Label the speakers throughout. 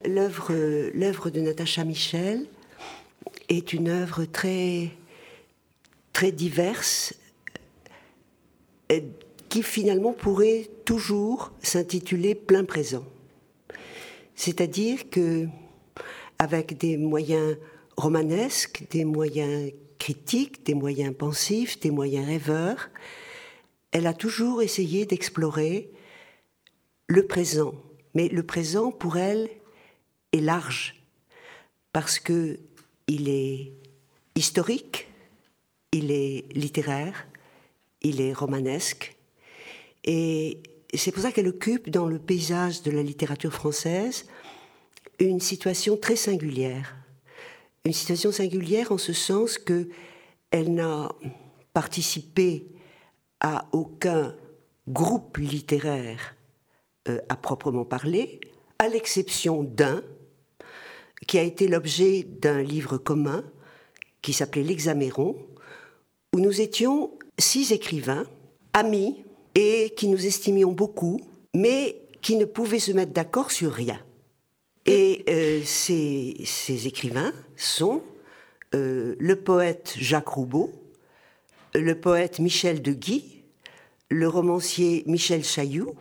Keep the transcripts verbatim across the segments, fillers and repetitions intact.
Speaker 1: l'œuvre, l'œuvre de Natacha Michel est une œuvre très, très diverse, qui finalement pourrait toujours s'intituler plein présent. C'est-à-dire que, avec des moyens romanesques, des moyens critiques, des moyens pensifs, des moyens rêveurs, elle a toujours essayé d'explorer le présent. Mais le présent, pour elle, est large, parce que il est historique, il est littéraire, il est romanesque, et c'est pour ça qu'elle occupe dans le paysage de la littérature française une situation très singulière. Une situation singulière en ce sens qu'elle n'a participé à aucun groupe littéraire euh, à proprement parler, à l'exception d'un qui a été l'objet d'un livre commun qui s'appelait L'Hexaméron, où nous étions six écrivains, amis, et qui nous estimions beaucoup, mais qui ne pouvaient se mettre d'accord sur rien. Et euh, ces, ces écrivains sont euh, le poète Jacques Roubaud, le poète Michel de Guy, le romancier Michel Chailloux,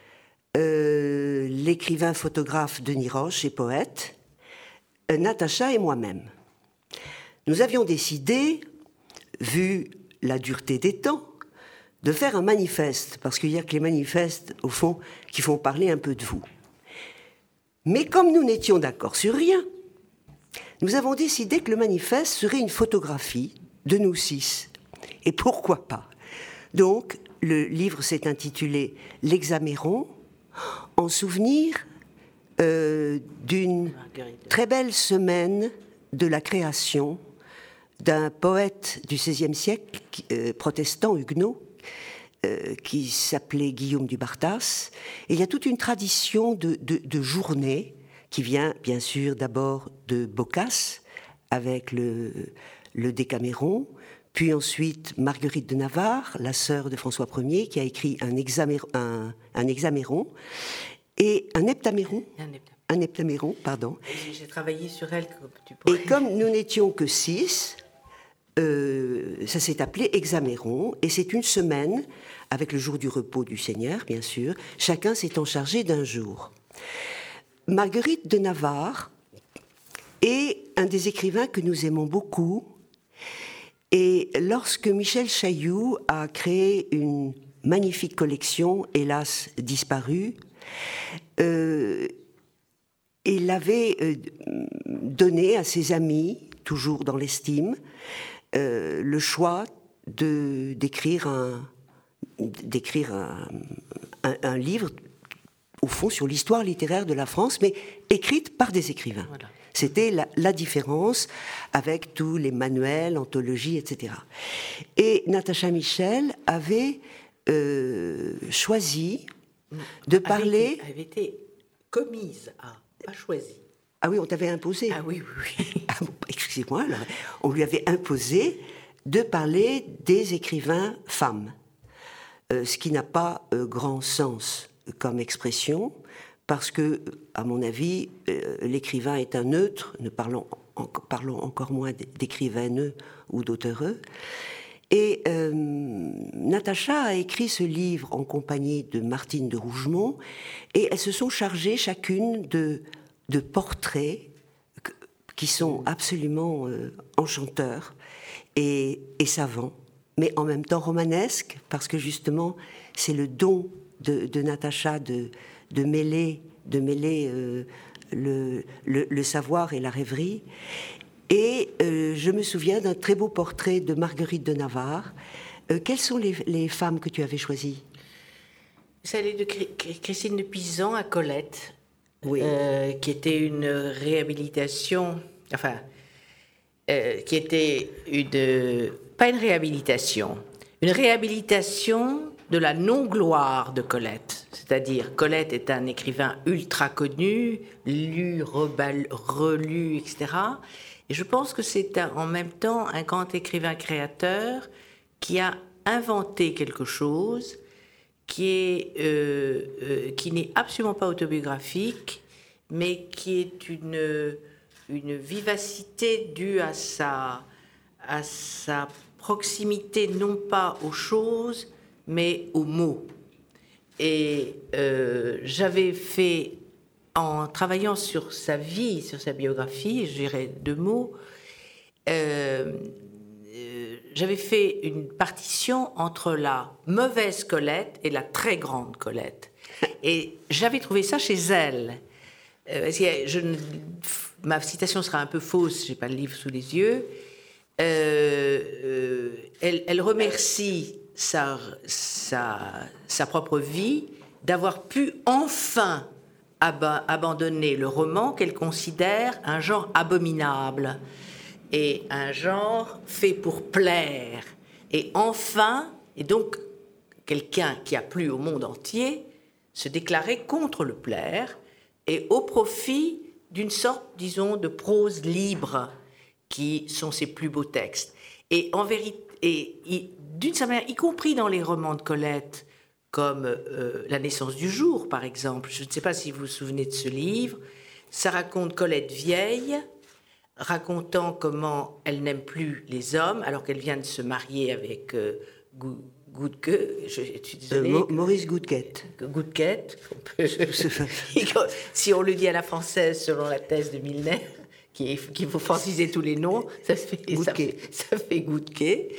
Speaker 1: euh, l'écrivain photographe Denis Roche et poète, euh, Natacha et moi-même. Nous avions décidé, vu la dureté des temps, de faire un manifeste, parce qu'il y a que les manifestes, au fond, qui font parler un peu de vous. Mais comme nous n'étions d'accord sur rien, nous avons décidé que le manifeste serait une photographie de nous six. Et pourquoi pas ? Donc, le livre s'est intitulé « L'Hexaméron », en souvenir euh, d'une très belle semaine de la création d'un poète du seizième siècle, euh, protestant, huguenot, euh, qui s'appelait Guillaume du Bartas. Et il y a toute une tradition de, de, de journée qui vient, bien sûr, d'abord de Boccace, avec le, le Décaméron, puis ensuite Marguerite de Navarre, la sœur de François Ier, qui a écrit un, hexaméron, un, un hexaméron et un heptaméron. Un heptaméron. Un heptaméron, pardon.
Speaker 2: J'ai travaillé sur elle, comme tu pourrais.
Speaker 1: Et comme nous n'étions que six, euh, ça s'est appelé hexaméron, et c'est une semaine, avec le jour du repos du Seigneur, bien sûr, chacun s'étant chargé d'un jour. Marguerite de Navarre est un des écrivains que nous aimons beaucoup, et lorsque Michel Chailloux a créé une magnifique collection, hélas disparue, euh, il avait euh, donné à ses amis, toujours dans l'estime, euh, le choix de, d'écrire, un, d'écrire un, un, un livre, au fond, sur l'histoire littéraire de la France, mais écrite par des écrivains. Voilà. C'était la, la différence avec tous les manuels, anthologies, et cetera. Et Natacha Michel avait euh, choisi de
Speaker 2: avait
Speaker 1: parler...
Speaker 2: Été, avait été commise à... Pas choisi.
Speaker 1: Ah oui, on t'avait imposé.
Speaker 2: Ah oui, oui, oui.
Speaker 1: Ah bon, excusez-moi, alors, on lui avait imposé de parler des écrivains femmes, euh, ce qui n'a pas euh, grand sens comme expression, parce que, à mon avis, euh, l'écrivain est un neutre, ne parlons, en, parlons encore moins d'écrivaineux ou d'auteureux. Et euh, Natacha a écrit ce livre en compagnie de Martine de Rougemont, et elles se sont chargées chacune de, de portraits qui sont absolument euh, enchanteurs et, et savants, mais en même temps romanesques, parce que justement, c'est le don de, de Natacha de, de mêler, de mêler euh, le, le, le savoir et la rêverie. Et euh, je me souviens d'un très beau portrait de Marguerite de Navarre. Euh, quelles sont les, les femmes que tu avais choisies ?
Speaker 2: Celle de Christine de Pisan à Colette,
Speaker 1: oui.
Speaker 2: euh, qui était une réhabilitation, enfin, euh, qui était une, pas une réhabilitation, une réhabilitation de la non-gloire de Colette. C'est-à-dire, Colette est un écrivain ultra connu, lu, rebal, relu, et cetera. Et je pense que c'est un, en même temps un grand écrivain-créateur qui a inventé quelque chose qui est, euh, euh, qui n'est absolument pas autobiographique, mais qui est une, une vivacité due à sa, à sa proximité non pas aux choses, mais aux mots. Et euh, j'avais fait, en travaillant sur sa vie, sur sa biographie, je dirais deux mots, euh, euh, j'avais fait une partition entre la mauvaise Colette et la très grande Colette. Et j'avais trouvé ça chez elle. Euh, je, ma citation sera un peu fausse, je n'ai pas le livre sous les yeux. Euh, euh, elle, elle remercie sa, sa, sa propre vie d'avoir pu enfin ab- abandonner le roman qu'elle considère un genre abominable et un genre fait pour plaire. Et enfin, et donc quelqu'un qui a plu au monde entier, se déclarer contre le plaire et au profit d'une sorte, disons, de prose libre qui sont ses plus beaux textes. Et en vérité, et, et, d'une certaine manière, y compris dans les romans de Colette, comme euh, La naissance du jour, par exemple, je ne sais pas si vous vous souvenez de ce livre, ça raconte Colette vieille, racontant comment elle n'aime plus les hommes, alors qu'elle vient de se marier avec euh, Gou- Goudke, je, je suis désolée.
Speaker 1: Euh, Maurice Goudquette.
Speaker 2: Goudquette. Si on le dit à la française, selon la thèse de Milner, qu'il faut franciser tous les noms, ça fait, ça fait, ça fait Goudke.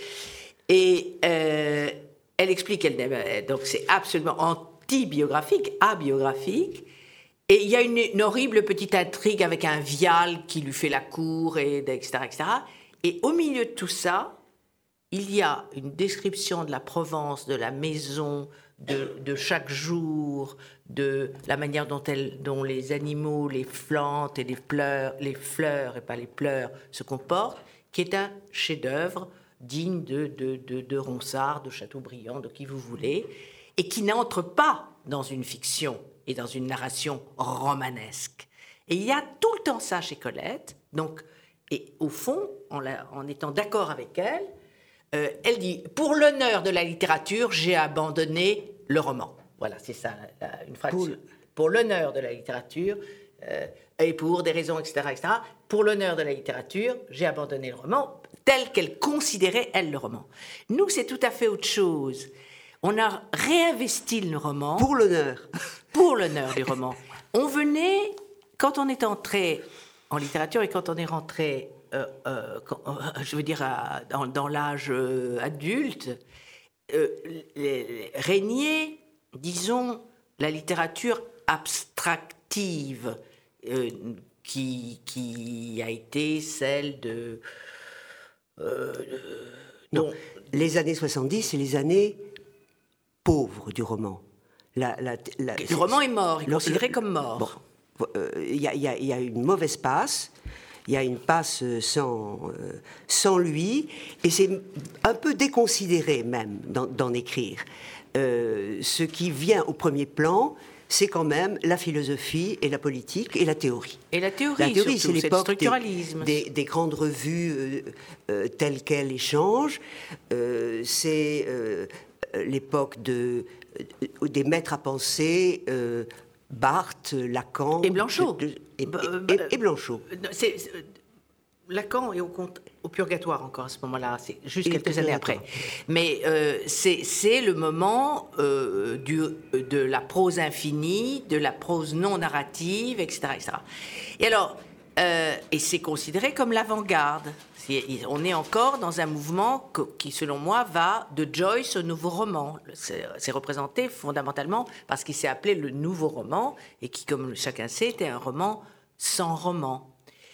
Speaker 2: Et euh, elle explique qu'elle n'aime, donc c'est absolument anti-biographique, abiographique. Et il y a une, une horrible petite intrigue avec un vial qui lui fait la cour, et, et cetera, et cetera. Et au milieu de tout ça, il y a une description de la Provence, de la maison, de, de chaque jour, de la manière dont, elle, dont les animaux, les plantes et les fleurs, les fleurs et pas les pleurs se comportent, qui est un chef-d'œuvre digne de, de, de, de Ronsard, de Chateaubriand, de qui vous voulez, et qui n'entre pas dans une fiction et dans une narration romanesque. Et il y a tout le temps ça chez Colette. Donc, et au fond, en, la, en étant d'accord avec elle, Euh, elle dit, pour l'honneur de la littérature, j'ai abandonné le roman. Voilà, c'est ça, la, la, une phrase. Pour, pour l'honneur de la littérature, euh, et pour des raisons, et cetera, et cetera, pour l'honneur de la littérature, j'ai abandonné le roman, tel qu'elle considérait, elle, le roman. Nous, c'est tout à fait autre chose. On a réinvesti le roman.
Speaker 1: Pour l'honneur.
Speaker 2: Pour l'honneur du roman. On venait, quand on est entré en littérature et quand on est rentré... Euh, euh, quand, euh, je veux dire, à, dans, dans l'âge euh, adulte, euh, les, les, régnait, disons, la littérature abstractive euh, qui, qui a été celle de... Euh,
Speaker 1: non, les années soixante-dix, c'est les années pauvres du roman. La, la, la,
Speaker 2: le roman est mort, il est considéré comme mort.
Speaker 1: Il bon, euh, y, y, y a une mauvaise passe. Il y a une passe sans, euh, sans lui, et c'est un peu déconsidéré même d'en écrire. Euh, ce qui vient au premier plan, c'est quand même la philosophie et la politique et la théorie.
Speaker 2: Et la théorie,
Speaker 1: la théorie c'est l'époque
Speaker 2: structuralisme.
Speaker 1: Des, des, des grandes revues euh, euh, telles qu'elles échangent. Euh, c'est euh, l'époque de, euh, des maîtres à penser... Euh, Barthes, Lacan...
Speaker 2: Et Blanchot.
Speaker 1: De, de, et, et, et, et Blanchot.
Speaker 2: C'est, c'est, Lacan est au, au purgatoire encore à ce moment-là, c'est juste et quelques années après. Mais euh, c'est, c'est le moment euh, du, de la prose infinie, de la prose non narrative, et cetera, et cetera. Et alors, euh, et c'est considéré comme l'avant-garde. C'est, on est encore dans un mouvement que, qui, selon moi, va de Joyce au nouveau roman. C'est, c'est représenté fondamentalement parce qu'il s'est appelé le nouveau roman et qui, comme chacun sait, était un roman sans roman.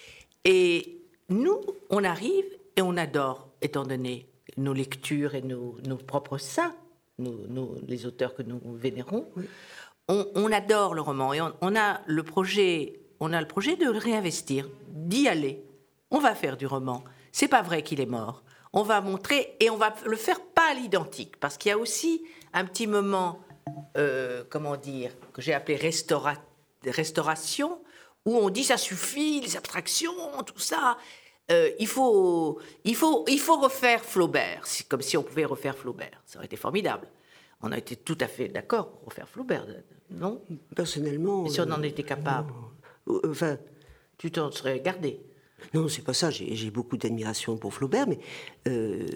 Speaker 2: Et nous, on arrive et on adore, étant donné nos lectures et nos, nos propres saints, nos, nos, les auteurs que nous vénérons, oui. on, on adore le roman et on, on a le projet, on a le projet de le réinvestir, d'y aller. On va faire du roman. C'est pas vrai qu'il est mort. On va montrer et on va le faire pas à l'identique, parce qu'il y a aussi un petit moment, euh, comment dire, que j'ai appelé restaura- restauration, où on dit ça suffit, les abstractions, tout ça. Euh, il faut, il faut, il faut refaire Flaubert, c'est comme si on pouvait refaire Flaubert. Ça aurait été formidable. On a été tout à fait d'accord pour refaire Flaubert, non ?
Speaker 1: Personnellement.
Speaker 2: Et si on en était capable ?
Speaker 1: Enfin,
Speaker 2: tu t'en serais gardé.
Speaker 1: Non, c'est pas ça. J'ai, j'ai beaucoup d'admiration pour Flaubert, mais euh,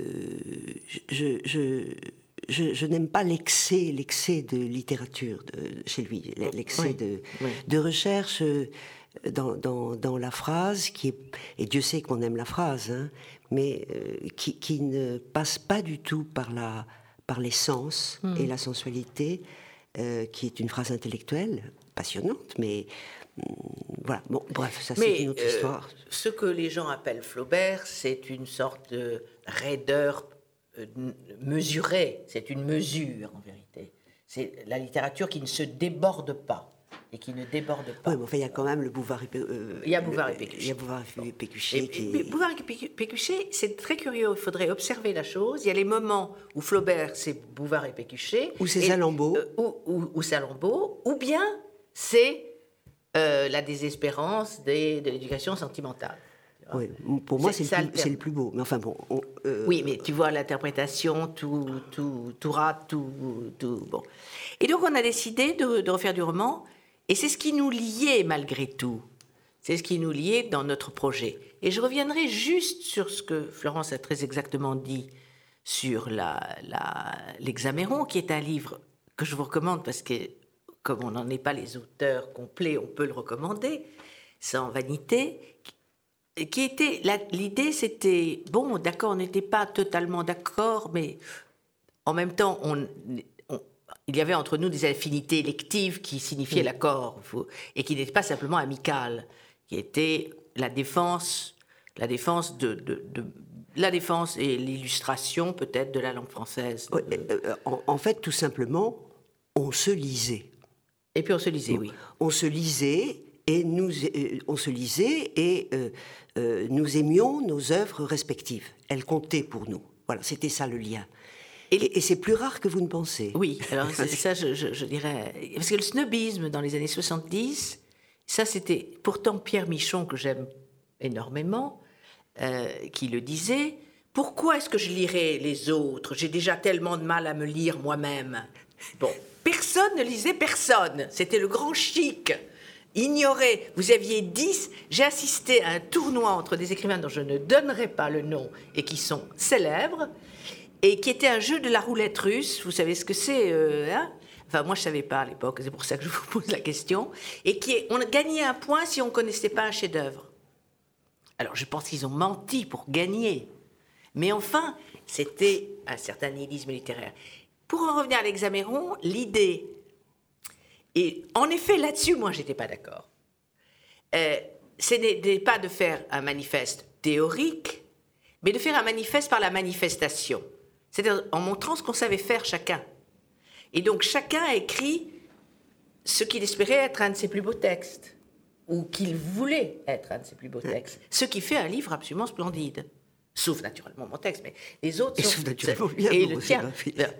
Speaker 1: je, je, je, je n'aime pas l'excès, l'excès de littérature de, chez lui, l'excès oui, de, oui. de recherche dans, dans, dans la phrase, qui est, et Dieu sait qu'on aime la phrase, hein, mais euh, qui, qui ne passe pas du tout par, la, par l'essence mmh. et la sensualité, euh, qui est une phrase intellectuelle, passionnante, mais... Voilà, bon, bref, ça
Speaker 2: Mais,
Speaker 1: c'est une autre
Speaker 2: euh,
Speaker 1: histoire.
Speaker 2: Ce que les gens appellent Flaubert, c'est une sorte de raideur euh, mesurée, c'est une mesure en vérité. C'est la littérature qui ne se déborde pas et qui ne déborde pas.
Speaker 1: Oui, mais enfin, il y a quand même le Bouvard et, euh,
Speaker 2: il y a Bouvard et Pécuchet.
Speaker 1: Il y a Bouvard et Pécuchet.
Speaker 2: Et,
Speaker 1: qui...
Speaker 2: et, Bouvard et Pécuchet, c'est très curieux, il faudrait observer la chose. Il y a les moments où Flaubert, c'est Bouvard et Pécuchet.
Speaker 1: Ou c'est Salammbô.
Speaker 2: Euh, ou, ou, ou Salammbô, ou bien c'est... Euh, la désespérance des, de l'éducation sentimentale.
Speaker 1: Oui, pour moi, c'est, c'est, le plus, c'est le plus beau. Mais enfin bon. On, euh...
Speaker 2: Oui, mais tu vois l'interprétation, tout, tout, tout rate, tout, tout. Bon. Et donc, on a décidé de, de refaire du roman, et c'est ce qui nous liait malgré tout. C'est ce qui nous liait dans notre projet. Et je reviendrai juste sur ce que Florence a très exactement dit sur la, la, l'Hexaméron, qui est un livre que je vous recommande parce que. Comme on n'en est pas les auteurs complets, on peut le recommander, sans vanité, qui était, la, l'idée c'était, bon, d'accord, on n'était pas totalement d'accord, mais en même temps, on, on, il y avait entre nous des affinités électives qui signifiaient mmh. l'accord, et qui n'étaient pas simplement amicales, qui étaient la défense, la défense de, de, de la défense et l'illustration peut-être de la langue française.
Speaker 1: Ouais, euh, en, en fait, tout simplement, on se lisait.
Speaker 2: Et puis on se lisait, oui.
Speaker 1: On se lisait et nous, euh, on se lisait et euh, euh, nous aimions nos œuvres respectives. Elles comptaient pour nous. Voilà, c'était ça le lien. Et, et, et c'est plus rare que vous ne pensez.
Speaker 2: Oui, alors c'est, ça, je, je, je dirais, parce que le snobisme dans les années soixante-dix, ça c'était pourtant Pierre Michon que j'aime énormément, euh, qui le disait. Pourquoi est-ce que je lirais les autres ? J'ai déjà tellement de mal à me lire moi-même. Bon. Personne ne lisait personne. C'était le grand chic. Ignoré. Vous aviez dix. J'ai assisté à un tournoi entre des écrivains dont je ne donnerai pas le nom et qui sont célèbres et qui était un jeu de la roulette russe. Vous savez ce que c'est euh, hein Enfin, moi, je ne savais pas à l'époque. C'est pour ça que je vous pose la question. Et qui est, on gagnait un point si on ne connaissait pas un chef-d'œuvre. Alors, je pense qu'ils ont menti pour gagner. Mais enfin, c'était un certain nihilisme littéraire. Pour en revenir à l'Hexaméron, l'idée, et en effet là-dessus, moi j'étais pas d'accord, euh, ce n'est pas de faire un manifeste théorique, mais de faire un manifeste par la manifestation, c'est-à-dire en montrant ce qu'on savait faire chacun. Et donc chacun a écrit ce qu'il espérait être un de ses plus beaux textes, ou qu'il voulait être un de ses plus beaux textes, ce qui fait un livre absolument splendide. Sauf naturellement mon texte, mais les autres...
Speaker 1: Et
Speaker 2: sont,
Speaker 1: sauf naturellement bien,
Speaker 2: et le tien.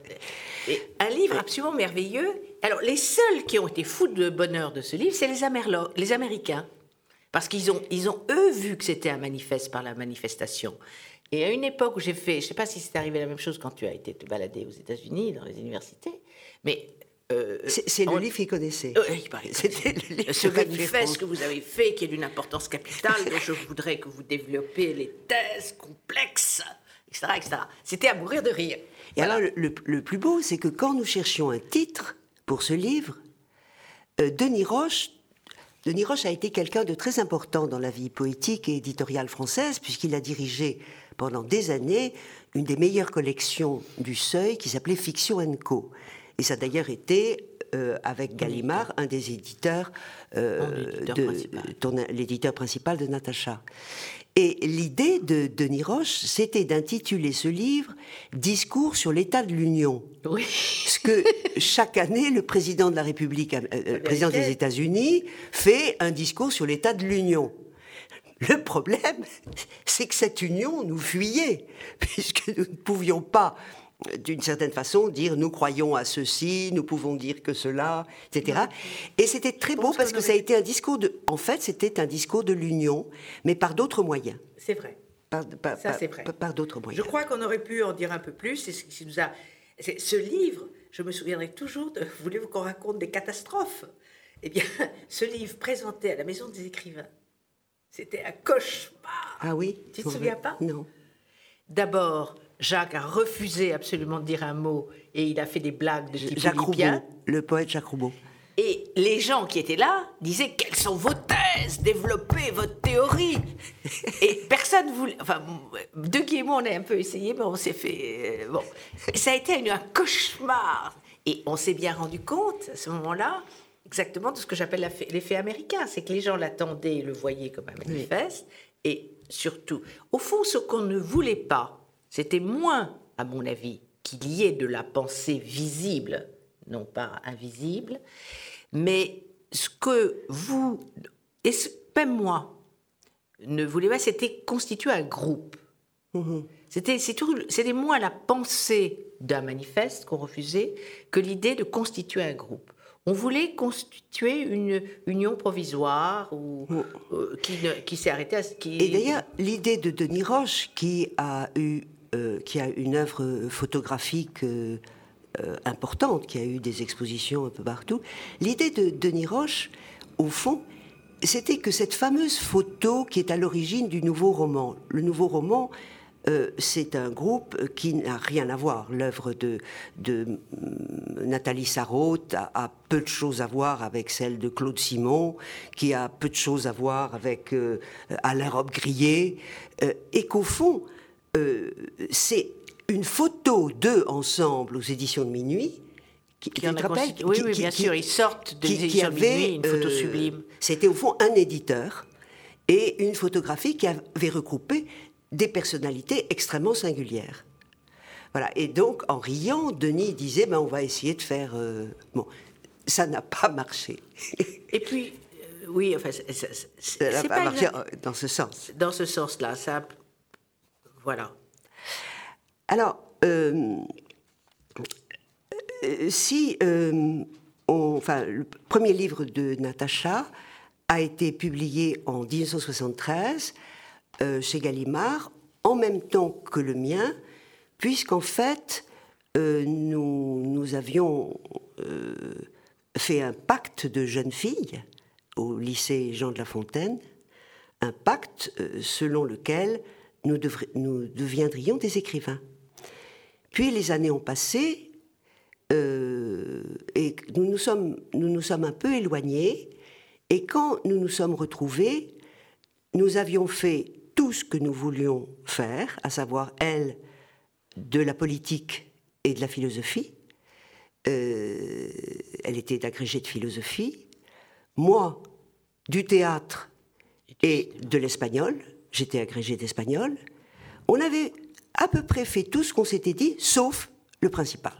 Speaker 2: Et un livre absolument merveilleux. Alors, les seuls qui ont été fous de bonheur de ce livre, c'est les, Amerlo- les Américains. Parce qu'ils ont, ils ont, eux, vu que c'était un manifeste par la manifestation. Et à une époque où j'ai fait... Je ne sais pas si c'est arrivé la même chose quand tu as été te balader aux États-Unis, dans les universités, mais...
Speaker 1: Euh, c'est c'est on... le livre qu'il connaissait.
Speaker 2: Euh, il paraît, c'était le livre ce manifeste que vous avez fait, qui est d'une importance capitale, dont je voudrais que vous développiez les thèses complexes, et cetera, et cetera. C'était à mourir de rire.
Speaker 1: Et voilà. Alors, le, le plus beau, c'est que quand nous cherchions un titre pour ce livre, euh, Denis Roche, Denis Roche a été quelqu'un de très important dans la vie poétique et éditoriale française, puisqu'il a dirigé pendant des années une des meilleures collections du Seuil qui s'appelait Fiction and Co. Et ça a d'ailleurs été, euh, avec Gallimard, un des éditeurs, euh, l'éditeur de principal. Ton, l'éditeur principal de Natacha. Et l'idée de Denis Roche, c'était d'intituler ce livre « Discours sur l'état de l'Union ».
Speaker 2: Oui.
Speaker 1: Ce que chaque année, le président de la République, euh, le président des États-Unis, fait un discours sur l'état de l'Union. Le problème, c'est que cette union nous fuyait, puisque nous ne pouvions pas... d'une certaine façon, dire nous croyons à ceci, nous pouvons dire que cela, et cetera. Et c'était très beau parce que ça a été un discours de... En fait, c'était un discours de l'union, mais par d'autres moyens.
Speaker 2: C'est vrai.
Speaker 1: Par, par,
Speaker 2: ça,
Speaker 1: par,
Speaker 2: c'est vrai.
Speaker 1: Par, par d'autres moyens.
Speaker 2: Je crois qu'on aurait pu en dire un peu plus. C'est ce qui nous a... C'est, ce livre, je me souviendrai toujours de... Voulez-vous qu'on raconte des catastrophes ? Eh bien, ce livre présenté à la Maison des écrivains, c'était un cauchemar.
Speaker 1: Ah oui?
Speaker 2: Tu te souviens pas?
Speaker 1: Non.
Speaker 2: D'abord, Jacques a refusé absolument de dire un mot et il a fait des blagues de type
Speaker 1: Jacques
Speaker 2: olympien.
Speaker 1: Roubaud, le poète Jacques Roubaud.
Speaker 2: Et les gens qui étaient là disaient « Quelles sont vos thèses? Développez votre théorie !» Et personne voulait... Enfin, De Guy et moi, on a un peu essayé, mais on s'est fait... Euh, bon, ça a été un, un cauchemar. Et on s'est bien rendu compte, à ce moment-là, exactement de ce que j'appelle l'effet américain. C'est que les gens l'attendaient et le voyaient comme un manifeste. Oui. Et surtout, au fond, ce qu'on ne voulait pas, c'était moins, à mon avis, qu'il y ait de la pensée visible, non pas invisible, mais ce que vous, et ce, même moi, ne voulais pas, c'était constituer un groupe. Mmh. C'était, c'était moins la pensée d'un manifeste qu'on refusait que l'idée de constituer un groupe. On voulait constituer une union provisoire ou, mmh. euh, qui, qui s'est arrêtée à... Qui...
Speaker 1: Et d'ailleurs, l'idée de Denis Roche, qui a eu, euh, qui a une œuvre photographique... Euh, Euh, importante, qui a eu des expositions un peu partout. L'idée de Denis Roche, au fond, c'était que cette fameuse photo qui est à l'origine du nouveau roman. Le nouveau roman, euh, c'est un groupe qui n'a rien à voir. L'œuvre de, de euh, Nathalie Sarraute a, a peu de choses à voir avec celle de Claude Simon, qui a peu de choses à voir avec euh, Alain Robbe-Grillet, euh, et qu'au fond, euh, c'est une photo d'eux ensemble aux éditions de Minuit, qui,
Speaker 2: qui en a rappelle, oui, qui, oui, bien qui, sûr, ils sortent des qui, éditions qui avait, de Minuit, une photo euh, sublime.
Speaker 1: C'était au fond un éditeur et une photographie qui avait regroupé des personnalités extrêmement singulières. Voilà. Et donc, en riant, Denis disait, ben, on va essayer de faire... Euh... Bon, ça n'a pas marché.
Speaker 2: Et puis, euh, oui, enfin, c'est, c'est,
Speaker 1: ça n'a pas, pas marché exact... dans ce sens.
Speaker 2: Dans ce sens-là, ça... Voilà.
Speaker 1: Alors, euh, si, euh, on, enfin, le premier livre de Natacha a été publié en dix-neuf cent soixante-treize euh, chez Gallimard, en même temps que le mien, puisqu'en fait, euh, nous, nous avions euh, fait un pacte de jeunes filles au lycée Jean de La Fontaine, un pacte euh, selon lequel nous, devri- nous deviendrions des écrivains. Puis les années ont passé euh, et nous nous, sommes, nous nous sommes un peu éloignés. Et quand nous nous sommes retrouvés, nous avions fait tout ce que nous voulions faire, à savoir, elle, de la politique et de la philosophie. Euh, elle était agrégée de philosophie. Moi, du théâtre et de l'espagnol. J'étais agrégée d'espagnol. On avait à peu près fait tout ce qu'on s'était dit, sauf le principal.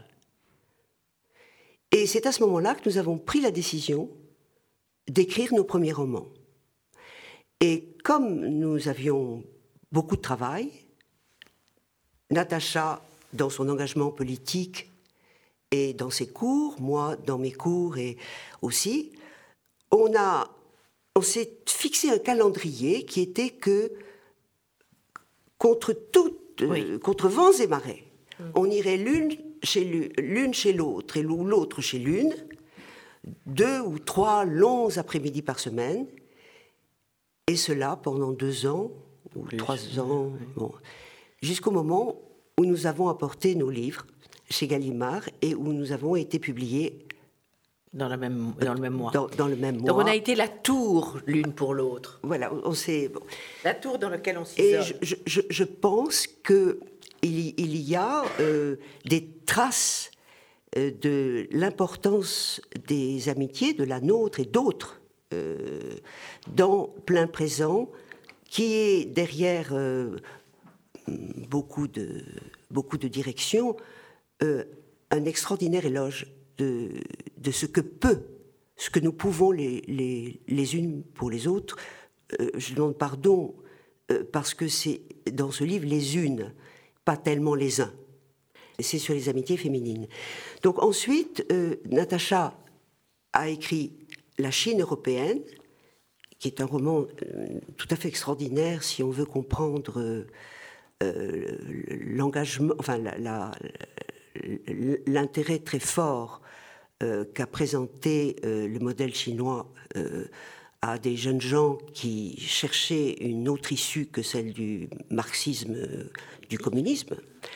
Speaker 1: Et c'est à ce moment-là que nous avons pris la décision d'écrire nos premiers romans. Et comme nous avions beaucoup de travail, Natacha, dans son engagement politique et dans ses cours, moi, dans mes cours et aussi, on, a, on s'est fixé un calendrier qui était que, contre toute Oui. contre vents et marées. Mmh. On irait l'une chez, l'une chez l'autre et l'autre chez l'une, deux ou trois longs après-midi par semaine, et cela pendant deux ans ou Plus. trois ans, oui. bon, jusqu'au moment où nous avons apporté nos livres chez Gallimard et où nous avons été publiés
Speaker 2: dans, la même, dans le même mois.
Speaker 1: Dans, dans le même mois.
Speaker 2: Donc on a été la tour l'une pour l'autre.
Speaker 1: Voilà, on s'est... Bon.
Speaker 2: La tour dans laquelle on s'isole.
Speaker 1: Et je, je, je pense qu'il il y a euh, des traces euh, de l'importance des amitiés, de la nôtre et d'autres, euh, dans Plein Présent, qui est derrière euh, beaucoup, de, beaucoup de directions, euh, un extraordinaire éloge De, de ce que peut, ce que nous pouvons les, les, les unes pour les autres. Euh, je demande pardon euh, parce que c'est dans ce livre les unes, pas tellement les uns. C'est sur les amitiés féminines. Donc ensuite, euh, Natacha a écrit La Chine européenne, qui est un roman euh, tout à fait extraordinaire si on veut comprendre euh, euh, l'engagement, enfin la, la, l'intérêt très fort euh, qu'a présenté euh, le modèle chinois euh, à des jeunes gens qui cherchaient une autre issue que celle du marxisme, euh, du communisme,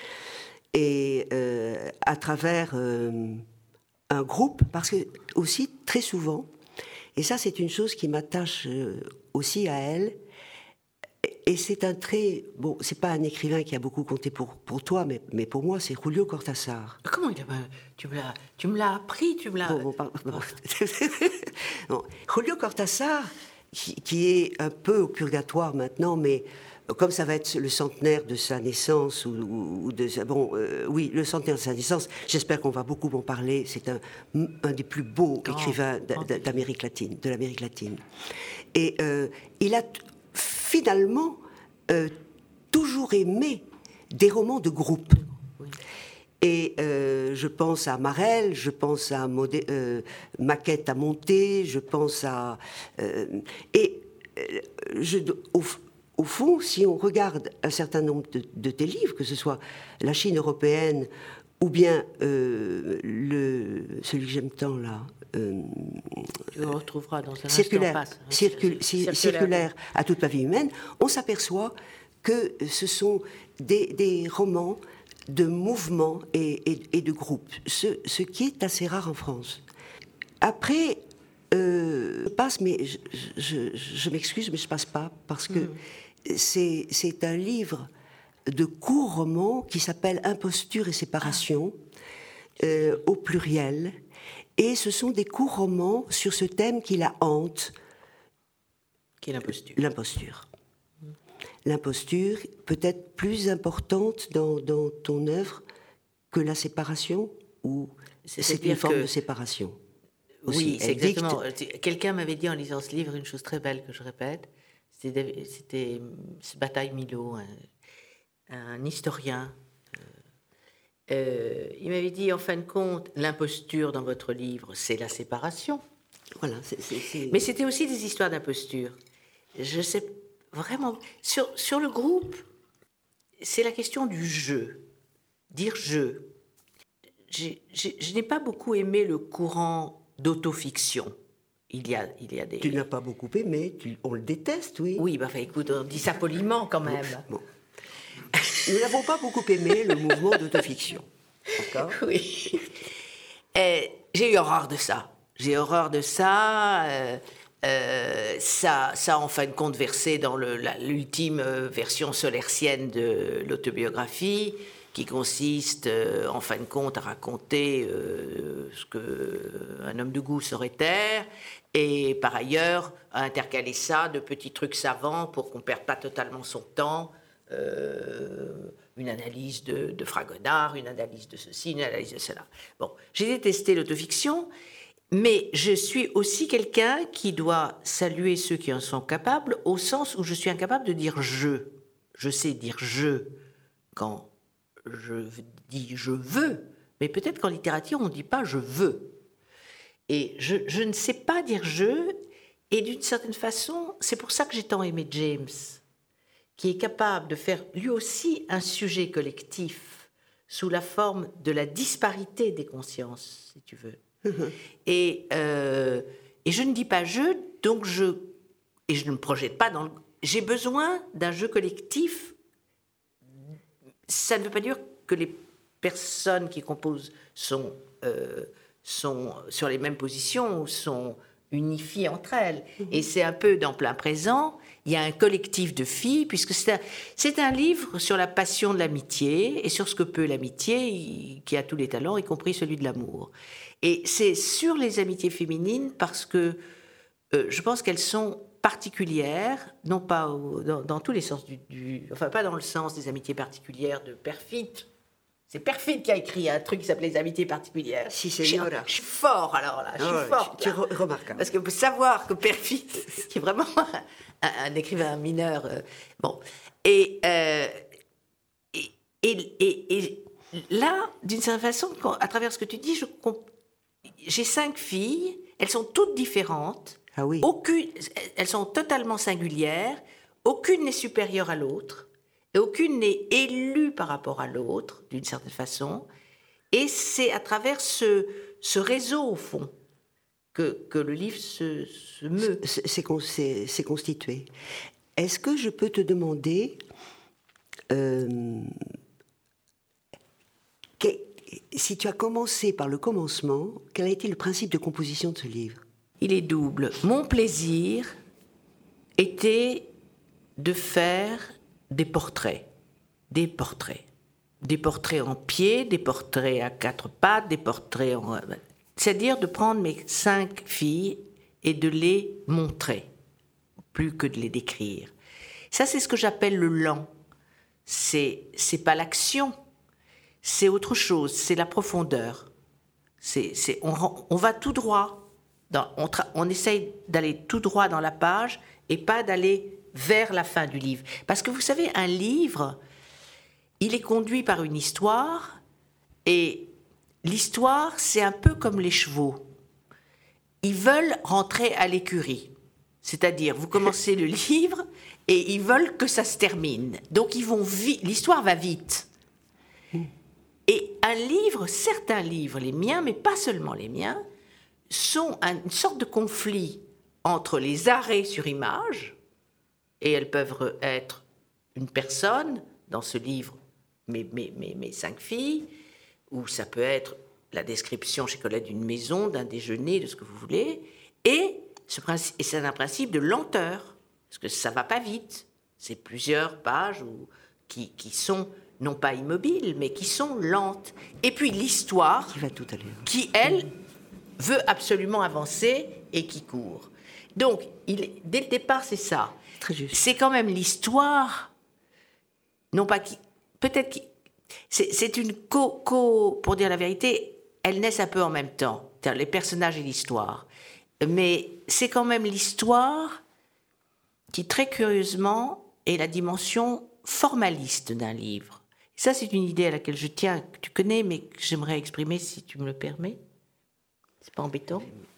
Speaker 1: et euh, à travers euh, un groupe, parce que aussi très souvent, et ça c'est une chose qui m'attache euh, aussi à elle, et c'est un trait, bon, c'est pas un écrivain qui a beaucoup compté pour, pour toi, mais, mais pour moi, c'est Julio Cortázar.
Speaker 2: Comment il a, tu me l'as, tu me l'as appris, tu me l'as...
Speaker 1: Bon, bon, pardon, bon. Non, Julio Cortázar, qui, qui est un peu au purgatoire maintenant, mais comme ça va être le centenaire de sa naissance, ou, ou de sa, bon, euh, oui, le centenaire de sa naissance, j'espère qu'on va beaucoup en parler. C'est un, un des plus beaux oh, écrivains d'Amérique latine, de l'Amérique latine. Et euh, il a finalement euh, toujours aimé des romans de groupe. Oui. Et euh, je pense à Marel, je pense à Modé, euh, Maquette à monter, je pense à... Euh, et euh, je, au, au fond, si on regarde un certain nombre de, de tes livres, que ce soit La Chine européenne ou bien euh, le, celui que j'aime tant, là... Euh,
Speaker 2: tu le retrouveras dans un
Speaker 1: circulaire,
Speaker 2: instant.
Speaker 1: Circul, circulaire, circulaire à toute la vie humaine, on s'aperçoit que ce sont des, des romans de mouvement et, et, et de groupe, ce, ce qui est assez rare en France. Après, euh, je passe, mais je, je, je m'excuse, mais je passe pas, parce que mmh. c'est, c'est un livre de courts romans qui s'appelle Imposture et séparation, ah. euh, au pluriel, et ce sont des courts romans sur ce thème qui la hante.
Speaker 2: Qui est l'imposture.
Speaker 1: L'imposture. L'imposture, peut-être plus importante dans, dans ton œuvre que la séparation, ou c'est, c'est une forme que... de séparation aussi.
Speaker 2: Oui, c'est exactement. Dicte... Quelqu'un m'avait dit en lisant ce livre une chose très belle que je répète. C'était, c'était Bataille Milo, un, un historien. Euh, il m'avait dit, en fin de compte, l'imposture dans votre livre, c'est la séparation.
Speaker 1: Voilà. C'est, c'est, c'est...
Speaker 2: Mais c'était aussi des histoires d'imposture. Je sais vraiment... Sur, sur le groupe, c'est la question du jeu. Dire je. J'ai, j'ai, je n'ai pas beaucoup aimé le courant d'autofiction. Il y a, il y a des...
Speaker 1: Tu n'as pas beaucoup aimé, tu, on le déteste, oui.
Speaker 2: Oui, bah, écoute, on dit ça poliment quand même.
Speaker 1: Bon. Bon. Nous n'avons pas beaucoup aimé le mouvement d'autofiction. D'accord ?
Speaker 2: Oui. Et j'ai eu horreur de ça. J'ai horreur de ça. Euh, euh, ça, ça, en fin de compte, versé dans le, la, l'ultime version solercienne de l'autobiographie, qui consiste, euh, en fin de compte, à raconter euh, ce qu'un homme de goût saurait taire, et par ailleurs, à intercaler ça de petits trucs savants pour qu'on ne perde pas totalement son temps. Euh, une analyse de, de Fragonard, une analyse de ceci, une analyse de cela. Bon, j'ai détesté l'autofiction, mais je suis aussi quelqu'un qui doit saluer ceux qui en sont capables, au sens où je suis incapable de dire « je ». Je sais dire « je » quand je dis « je veux », mais peut-être qu'en littérature, on ne dit pas « je veux ». Et je, je ne sais pas dire « je », et d'une certaine façon, c'est pour ça que j'ai tant aimé James, qui est capable de faire lui aussi un sujet collectif sous la forme de la disparité des consciences, si tu veux. Mmh. Et, euh, et je ne dis pas je, donc je... Et je ne me projette pas dans le... J'ai besoin d'un jeu collectif. Ça ne veut pas dire que les personnes qui composent sont, euh, sont sur les mêmes positions ou sont unifiées entre elles. Mmh. Et c'est un peu dans plein présent... Il y a un collectif de filles, puisque c'est un, c'est un livre sur la passion de l'amitié et sur ce que peut l'amitié, qui a tous les talents, y compris celui de l'amour. Et c'est sur les amitiés féminines parce que euh, je pense qu'elles sont particulières, non pas au, dans, dans tous les sens du, du... Enfin, pas dans le sens des amitiés particulières de Perfit. C'est Perfit qui a écrit un truc qui s'appelait Les amitiés particulières.
Speaker 1: Si, c'est je,
Speaker 2: je suis fort, alors là. Je suis
Speaker 1: oh,
Speaker 2: fort.
Speaker 1: Tu, tu re- remarquable.
Speaker 2: Parce que pour savoir que Perfit, qui est vraiment un, un écrivain mineur... Euh, bon. Et, euh, et, et, et, et là, d'une certaine façon, à travers ce que tu dis, je, j'ai cinq filles. Elles sont toutes différentes.
Speaker 1: Ah oui.
Speaker 2: Aucune, elles sont totalement singulières. Aucune n'est supérieure à l'autre. Et aucune n'est élue par rapport à l'autre, d'une certaine façon. Et c'est à travers ce, ce réseau, au fond, que, que le livre se, se meut.
Speaker 1: C'est, c'est, c'est, c'est constitué. Est-ce que je peux te demander... Euh, que, si tu as commencé par le commencement, quel a été le principe de composition de ce livre ?
Speaker 2: Il est double. Mon plaisir était de faire des portraits. Des portraits. Des portraits en pied, des portraits à quatre pattes, des portraits en... C'est-à-dire de prendre mes cinq filles et de les montrer, plus que de les décrire. Ça, c'est ce que j'appelle le lent. C'est, c'est pas l'action, c'est autre chose, c'est la profondeur. C'est, c'est, on, on va tout droit, dans, on, tra, on essaye d'aller tout droit dans la page et pas d'aller vers la fin du livre. Parce que vous savez, un livre, il est conduit par une histoire, et l'histoire, c'est un peu comme les chevaux. Ils veulent rentrer à l'écurie. C'est-à-dire, vous commencez le livre et ils veulent que ça se termine. Donc, ils vont vite. L'histoire va vite. Et un livre, certains livres, les miens, mais pas seulement les miens, sont une sorte de conflit entre les arrêts sur image, et elles peuvent être une personne, dans ce livre, mes, mes, mes, mes cinq filles, ou ça peut être la description chez Colette d'une maison, d'un déjeuner, de ce que vous voulez, et, ce principe, et c'est un principe de lenteur, parce que ça ne va pas vite. C'est plusieurs pages où, qui, qui sont, non pas immobiles, mais qui sont lentes. Et puis l'histoire,
Speaker 1: qui va tout à l'heure,
Speaker 2: qui, elle, veut absolument avancer et qui court. Donc, il, dès le départ, c'est ça.
Speaker 1: Très juste. C'est
Speaker 2: quand même l'histoire, non pas qui... Peut-être qui... C'est, c'est une co, co... Pour dire la vérité, elles naissent un peu en même temps, les personnages et l'histoire. Mais c'est quand même l'histoire qui, très curieusement, est la dimension formaliste d'un livre. Et ça, c'est une idée à laquelle je tiens, que tu connais, mais que j'aimerais exprimer, si tu me le permets. C'est pas embêtant.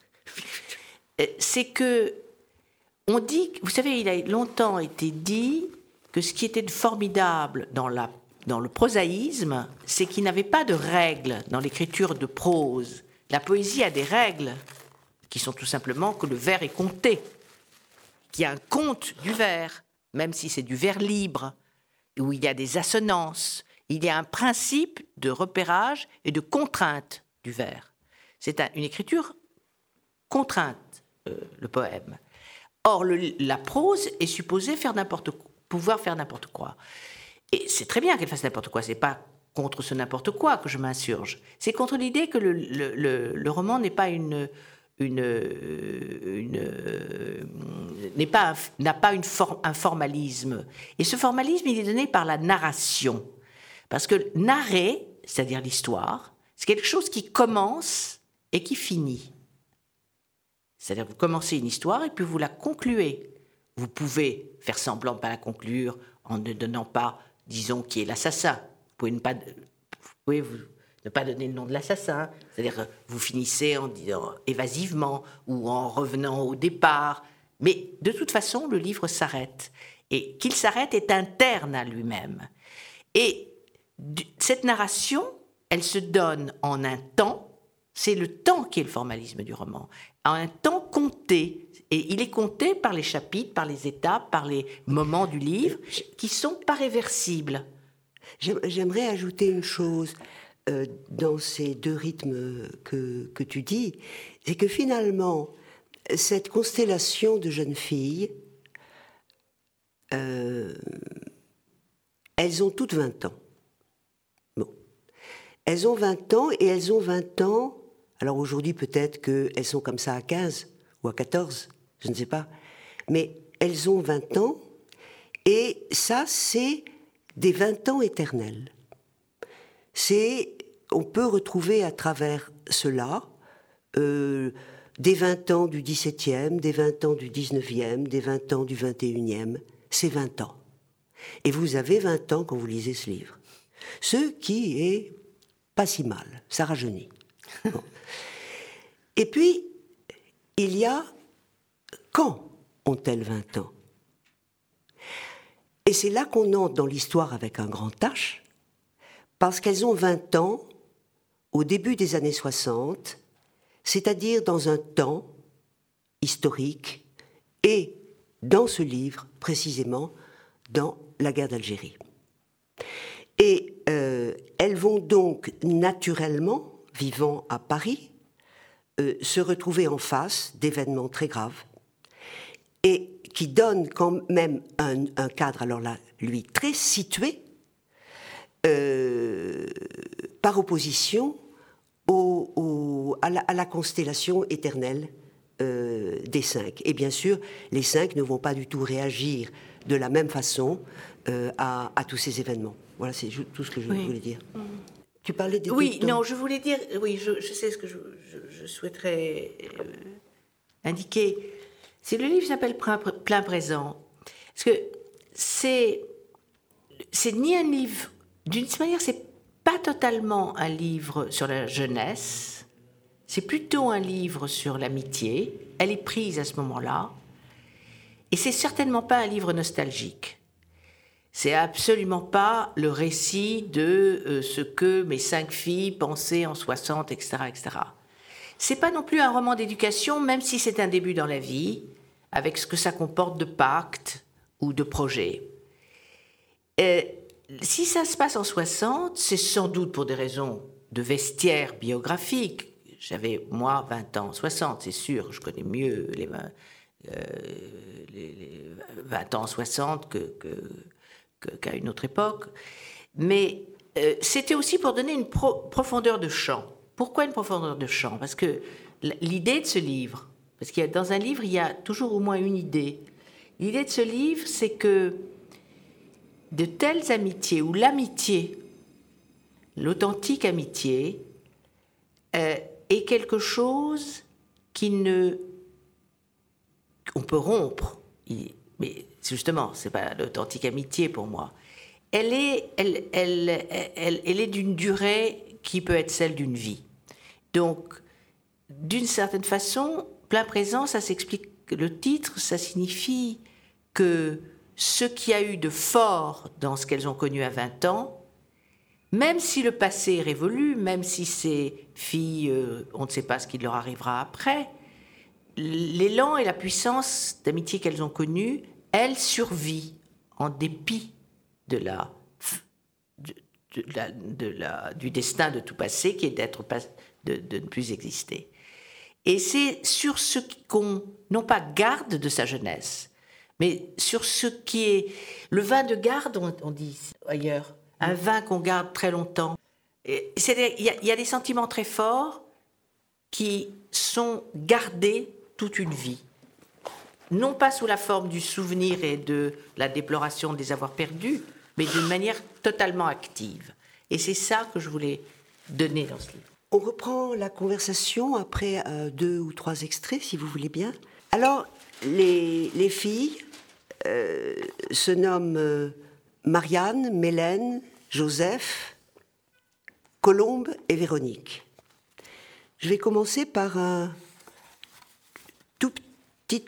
Speaker 2: C'est que, on dit, vous savez, il a longtemps été dit que ce qui était formidable dans, la, dans le prosaïsme, c'est qu'il n'avait pas de règles dans l'écriture de prose. La poésie a des règles qui sont tout simplement que le vers est compté, qu'il y a un compte du vers, même si c'est du vers libre, où il y a des assonances, il y a un principe de repérage et de contrainte du vers. C'est un, une écriture contrainte, euh, le poème. Or, le, la prose est supposée faire n'importe quoi, pouvoir faire n'importe quoi. Et c'est très bien qu'elle fasse n'importe quoi, c'est pas contre ce n'importe quoi que je m'insurge, c'est contre l'idée que le, le, le, le roman n'est pas une... Une, une, euh, n'est pas, n'a pas une for, un formalisme. Et ce formalisme, il est donné par la narration. Parce que narrer, c'est-à-dire l'histoire, c'est quelque chose qui commence et qui finit. C'est-à-dire que vous commencez une histoire et puis vous la concluez. Vous pouvez faire semblant de ne pas la conclure en ne donnant pas, disons, qui est l'assassin. Vous pouvez ne pas... Vous pouvez vous, ne pas donner le nom de l'assassin, c'est-à-dire vous finissez en disant évasivement ou en revenant au départ, mais de toute façon le livre s'arrête, et qu'il s'arrête est interne à lui-même. Et cette narration, elle se donne en un temps, c'est le temps qui est le formalisme du roman, en un temps compté, et il est compté par les chapitres, par les étapes, par les moments du livre, qui sont pas réversibles.
Speaker 1: J'aimerais ajouter une chose euh, dans ces deux rythmes que, que tu dis, c'est que finalement, cette constellation de jeunes filles, euh, elles ont toutes vingt ans. Bon. Elles ont vingt ans, et elles ont vingt ans, alors aujourd'hui peut-être qu'elles sont comme ça à quinze ou à quatorze, je ne sais pas, mais elles ont vingt ans, et ça, c'est des vingt ans éternels. C'est, on peut retrouver à travers cela euh, des vingt ans du dix-septième, des vingt ans du dix-neuvième, des vingt ans du vingt et unième, c'est vingt ans. Et vous avez vingt ans quand vous lisez ce livre. Ce qui est pas si mal, ça rajeunit. Bon. Et puis, il y a quand ont-elles vingt ans ? Et c'est là qu'on entre dans l'histoire avec un grand H, parce qu'elles ont vingt ans au début des années soixante, c'est-à-dire dans un temps historique et, dans ce livre, précisément, dans la guerre d'Algérie. Et euh, elles vont donc naturellement, vivant à Paris, euh, se retrouver en face d'événements très graves et qui donnent quand même un, un cadre, alors là, lui, très situé, euh, par opposition au, au, à, la, à la constellation éternelle euh, des cinq. Et bien sûr, les cinq ne vont pas du tout réagir de la même façon euh, à, à tous ces événements. Voilà, c'est tout ce que je oui. voulais dire. Mmh. Tu parlais des
Speaker 2: Oui, non, je voulais dire, oui, je, je sais ce que je, je, je souhaiterais euh, indiquer. C'est le livre qui s'appelle Plein présent. Parce que c'est, c'est ni un livre, d'une manière, c'est pas totalement un livre sur la jeunesse, c'est plutôt un livre sur l'amitié. Elle est prise à ce moment-là. Et c'est certainement pas un livre nostalgique. C'est absolument pas le récit de euh, ce que mes cinq filles pensaient en soixante, et cetera, et cetera. C'est pas non plus un roman d'éducation, même si c'est un début dans la vie, avec ce que ça comporte de pactes ou de projets. Euh, si ça se passe en soixante, c'est sans doute pour des raisons de vestiaire biographique. J'avais, moi, vingt ans en soixante, c'est sûr, je connais mieux les, euh, les, les vingt ans en soixante que... que qu'à une autre époque, mais euh, c'était aussi pour donner une pro- profondeur de champ. Pourquoi une profondeur de champ ? Parce que l'idée de ce livre, parce qu'il y a, dans un livre, il y a toujours au moins une idée. L'idée de ce livre, c'est que de telles amitiés, ou l'amitié, l'authentique amitié, euh, est quelque chose qui ne... qu'on peut rompre, il, mais justement, c'est pas l'authentique amitié pour moi. Elle est, elle, elle, elle, elle est d'une durée qui peut être celle d'une vie. Donc, d'une certaine façon, plein présent, ça s'explique. Le titre, ça signifie que ce qu'il y a eu de fort dans ce qu'elles ont connu à vingt ans, même si le passé est révolu, même si ces filles, euh, on ne sait pas ce qui leur arrivera après, l'élan et la puissance d'amitié qu'elles ont connue, elle survit en dépit de la, de, de la, de la, du destin de tout passé qui est d'être, de, de ne plus exister. Et c'est sur ce qu'on, non pas garde de sa jeunesse, mais sur ce qui est le vin de garde, on, on dit ailleurs, un vin qu'on garde très longtemps. Il y, y a des sentiments très forts qui sont gardés toute une vie. Non pas sous la forme du souvenir et de la déploration de les avoir perdus, mais d'une manière totalement active. Et c'est ça que je voulais donner dans ce livre.
Speaker 1: On reprend la conversation après euh, deux ou trois extraits, si vous voulez bien. Alors, les, les filles euh, se nomment euh, Marianne, Mélène, Joseph, Colombe et Véronique. Je vais commencer par un tout petit,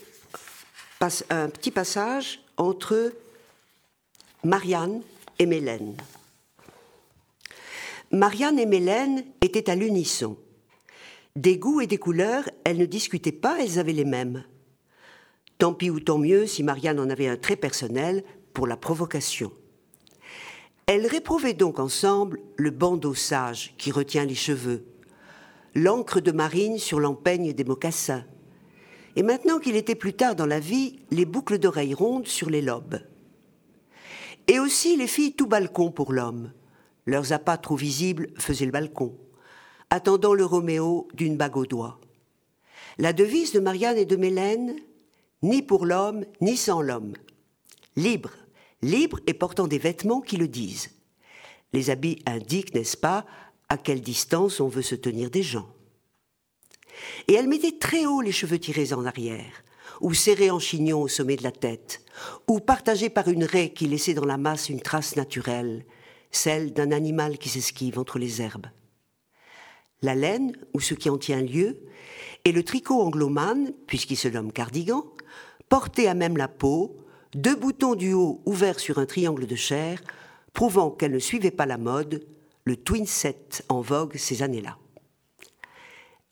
Speaker 1: un petit passage entre Marianne et Mélène. Marianne et Mélène étaient à l'unisson. Des goûts et des couleurs, elles ne discutaient pas, elles avaient les mêmes. Tant pis ou tant mieux si Marianne en avait un trait personnel pour la provocation. Elles réprouvaient donc ensemble le bandeau sage qui retient les cheveux, l'encre de marine sur l'empeigne des mocassins, et maintenant qu'il était plus tard dans la vie, les boucles d'oreilles rondes sur les lobes. Et aussi les filles tout balcon pour l'homme. Leurs appâts trop visibles faisaient le balcon, attendant le Roméo d'une bague au doigt. La devise de Marianne et de Mélène, ni pour l'homme, ni sans l'homme. Libre, libre et portant des vêtements qui le disent. Les habits indiquent, n'est-ce pas, à quelle distance on veut se tenir des gens. Et elle mettait très haut les cheveux tirés en arrière, ou serrés en chignon au sommet de la tête, ou partagés par une raie qui laissait dans la masse une trace naturelle, celle d'un animal qui s'esquive entre les herbes. La laine, ou ce qui en tient lieu, et le tricot anglomane, puisqu'il se nomme cardigan, porté à même la peau, deux boutons du haut ouverts sur un triangle de chair, prouvant qu'elle ne suivait pas la mode, le twin set en vogue ces années-là.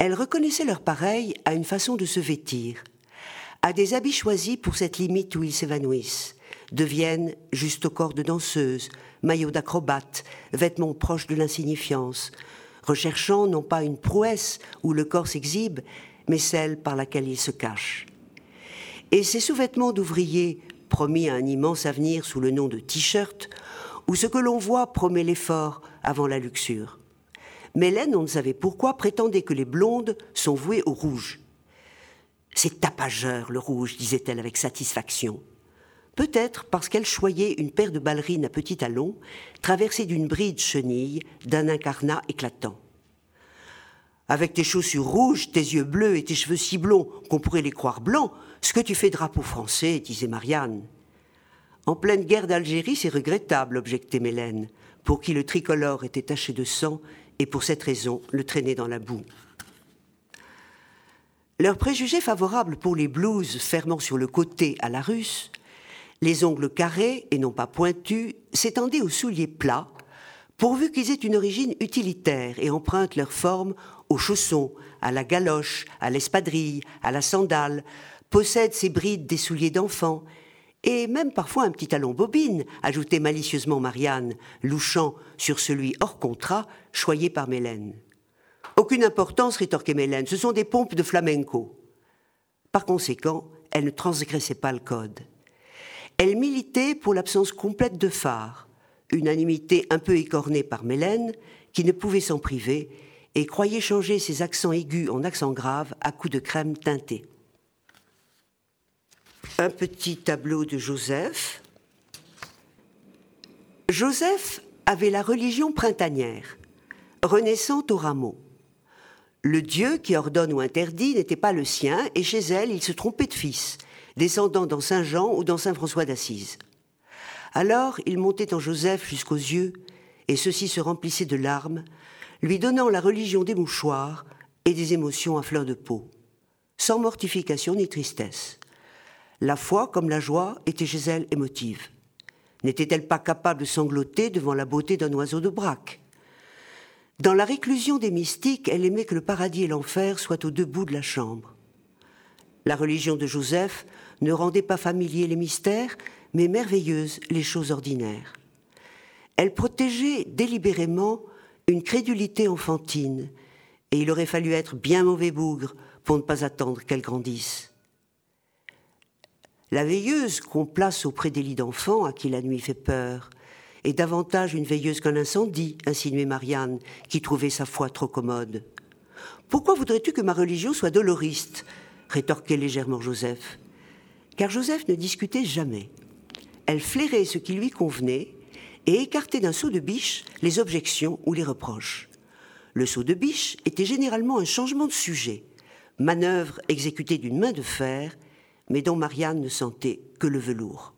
Speaker 1: Elle reconnaissait leur pareil à une façon de se vêtir, à des habits choisis pour cette limite où ils s'évanouissent, deviennent juste au corps de danseuse, maillots d'acrobate, vêtements proches de l'insignifiance, recherchant non pas une prouesse où le corps s'exhibe, mais celle par laquelle il se cache. Et ces sous-vêtements d'ouvriers, promis à un immense avenir sous le nom de t-shirt, où ce que l'on voit promet l'effort avant la luxure. Mélène, on ne savait pourquoi, prétendait que les blondes sont vouées au rouge. « C'est tapageur, le rouge », disait-elle avec satisfaction. Peut-être parce qu'elle choyait une paire de ballerines à petits talons, traversées d'une bride chenille, d'un incarnat éclatant. « Avec tes chaussures rouges, tes yeux bleus et tes cheveux si blonds qu'on pourrait les croire blancs, ce que tu fais drapeau français, disait Marianne. En pleine guerre d'Algérie, c'est regrettable, objectait Mélène, pour qui le tricolore était taché de sang et pour cette raison le traînait dans la boue. Leurs préjugés favorables pour les blouses fermant sur le côté à la russe, les ongles carrés et non pas pointus, s'étendaient aux souliers plats, pourvu qu'ils aient une origine utilitaire et empruntent leur forme aux chaussons, à la galoche, à l'espadrille, à la sandale, possèdent ces brides des souliers d'enfant, et même parfois un petit talon bobine, ajoutait malicieusement Marianne, louchant sur celui hors contrat, choyé par Mélène. Aucune importance, rétorquait Mélène, ce sont des pompes de flamenco. Par conséquent, elle ne transgressait pas le code. Elle militait pour l'absence complète de phare, unanimité un peu écornée par Mélène, qui ne pouvait s'en priver, et croyait changer ses accents aigus en accents graves à coups de crème teintée. Un petit tableau de Joseph. Joseph avait la religion printanière, renaissante au rameau. Le Dieu qui ordonne ou interdit n'était pas le sien, et chez elle, il se trompait de fils, descendant dans Saint Jean ou dans Saint François d'Assise. Alors, il montait en Joseph jusqu'aux yeux, et ceux-ci se remplissaient de larmes, lui donnant la religion des mouchoirs et des émotions à fleur de peau, sans mortification ni tristesse. La foi, comme la joie, était chez elle émotive. N'était-elle pas capable de sangloter devant la beauté d'un oiseau de braque ? Dans la réclusion des mystiques, elle aimait que le paradis et l'enfer soient aux deux bouts de la chambre. La religion de Joseph ne rendait pas familiers les mystères, mais merveilleuses les choses ordinaires. Elle protégeait délibérément une crédulité enfantine, et il aurait fallu être bien mauvais bougre pour ne pas attendre qu'elle grandisse. La veilleuse qu'on place auprès des lits d'enfants à qui la nuit fait peur est davantage une veilleuse qu'un incendie, insinuait Marianne, qui trouvait sa foi trop commode. « Pourquoi voudrais-tu que ma religion soit doloriste ?» rétorquait légèrement Joseph. Car Joseph ne discutait jamais. Elle flairait ce qui lui convenait et écartait d'un saut de biche les objections ou les reproches. Le saut de biche était généralement un changement de sujet, manœuvre exécutée d'une main de fer, mais dont Marianne ne sentait que le velours.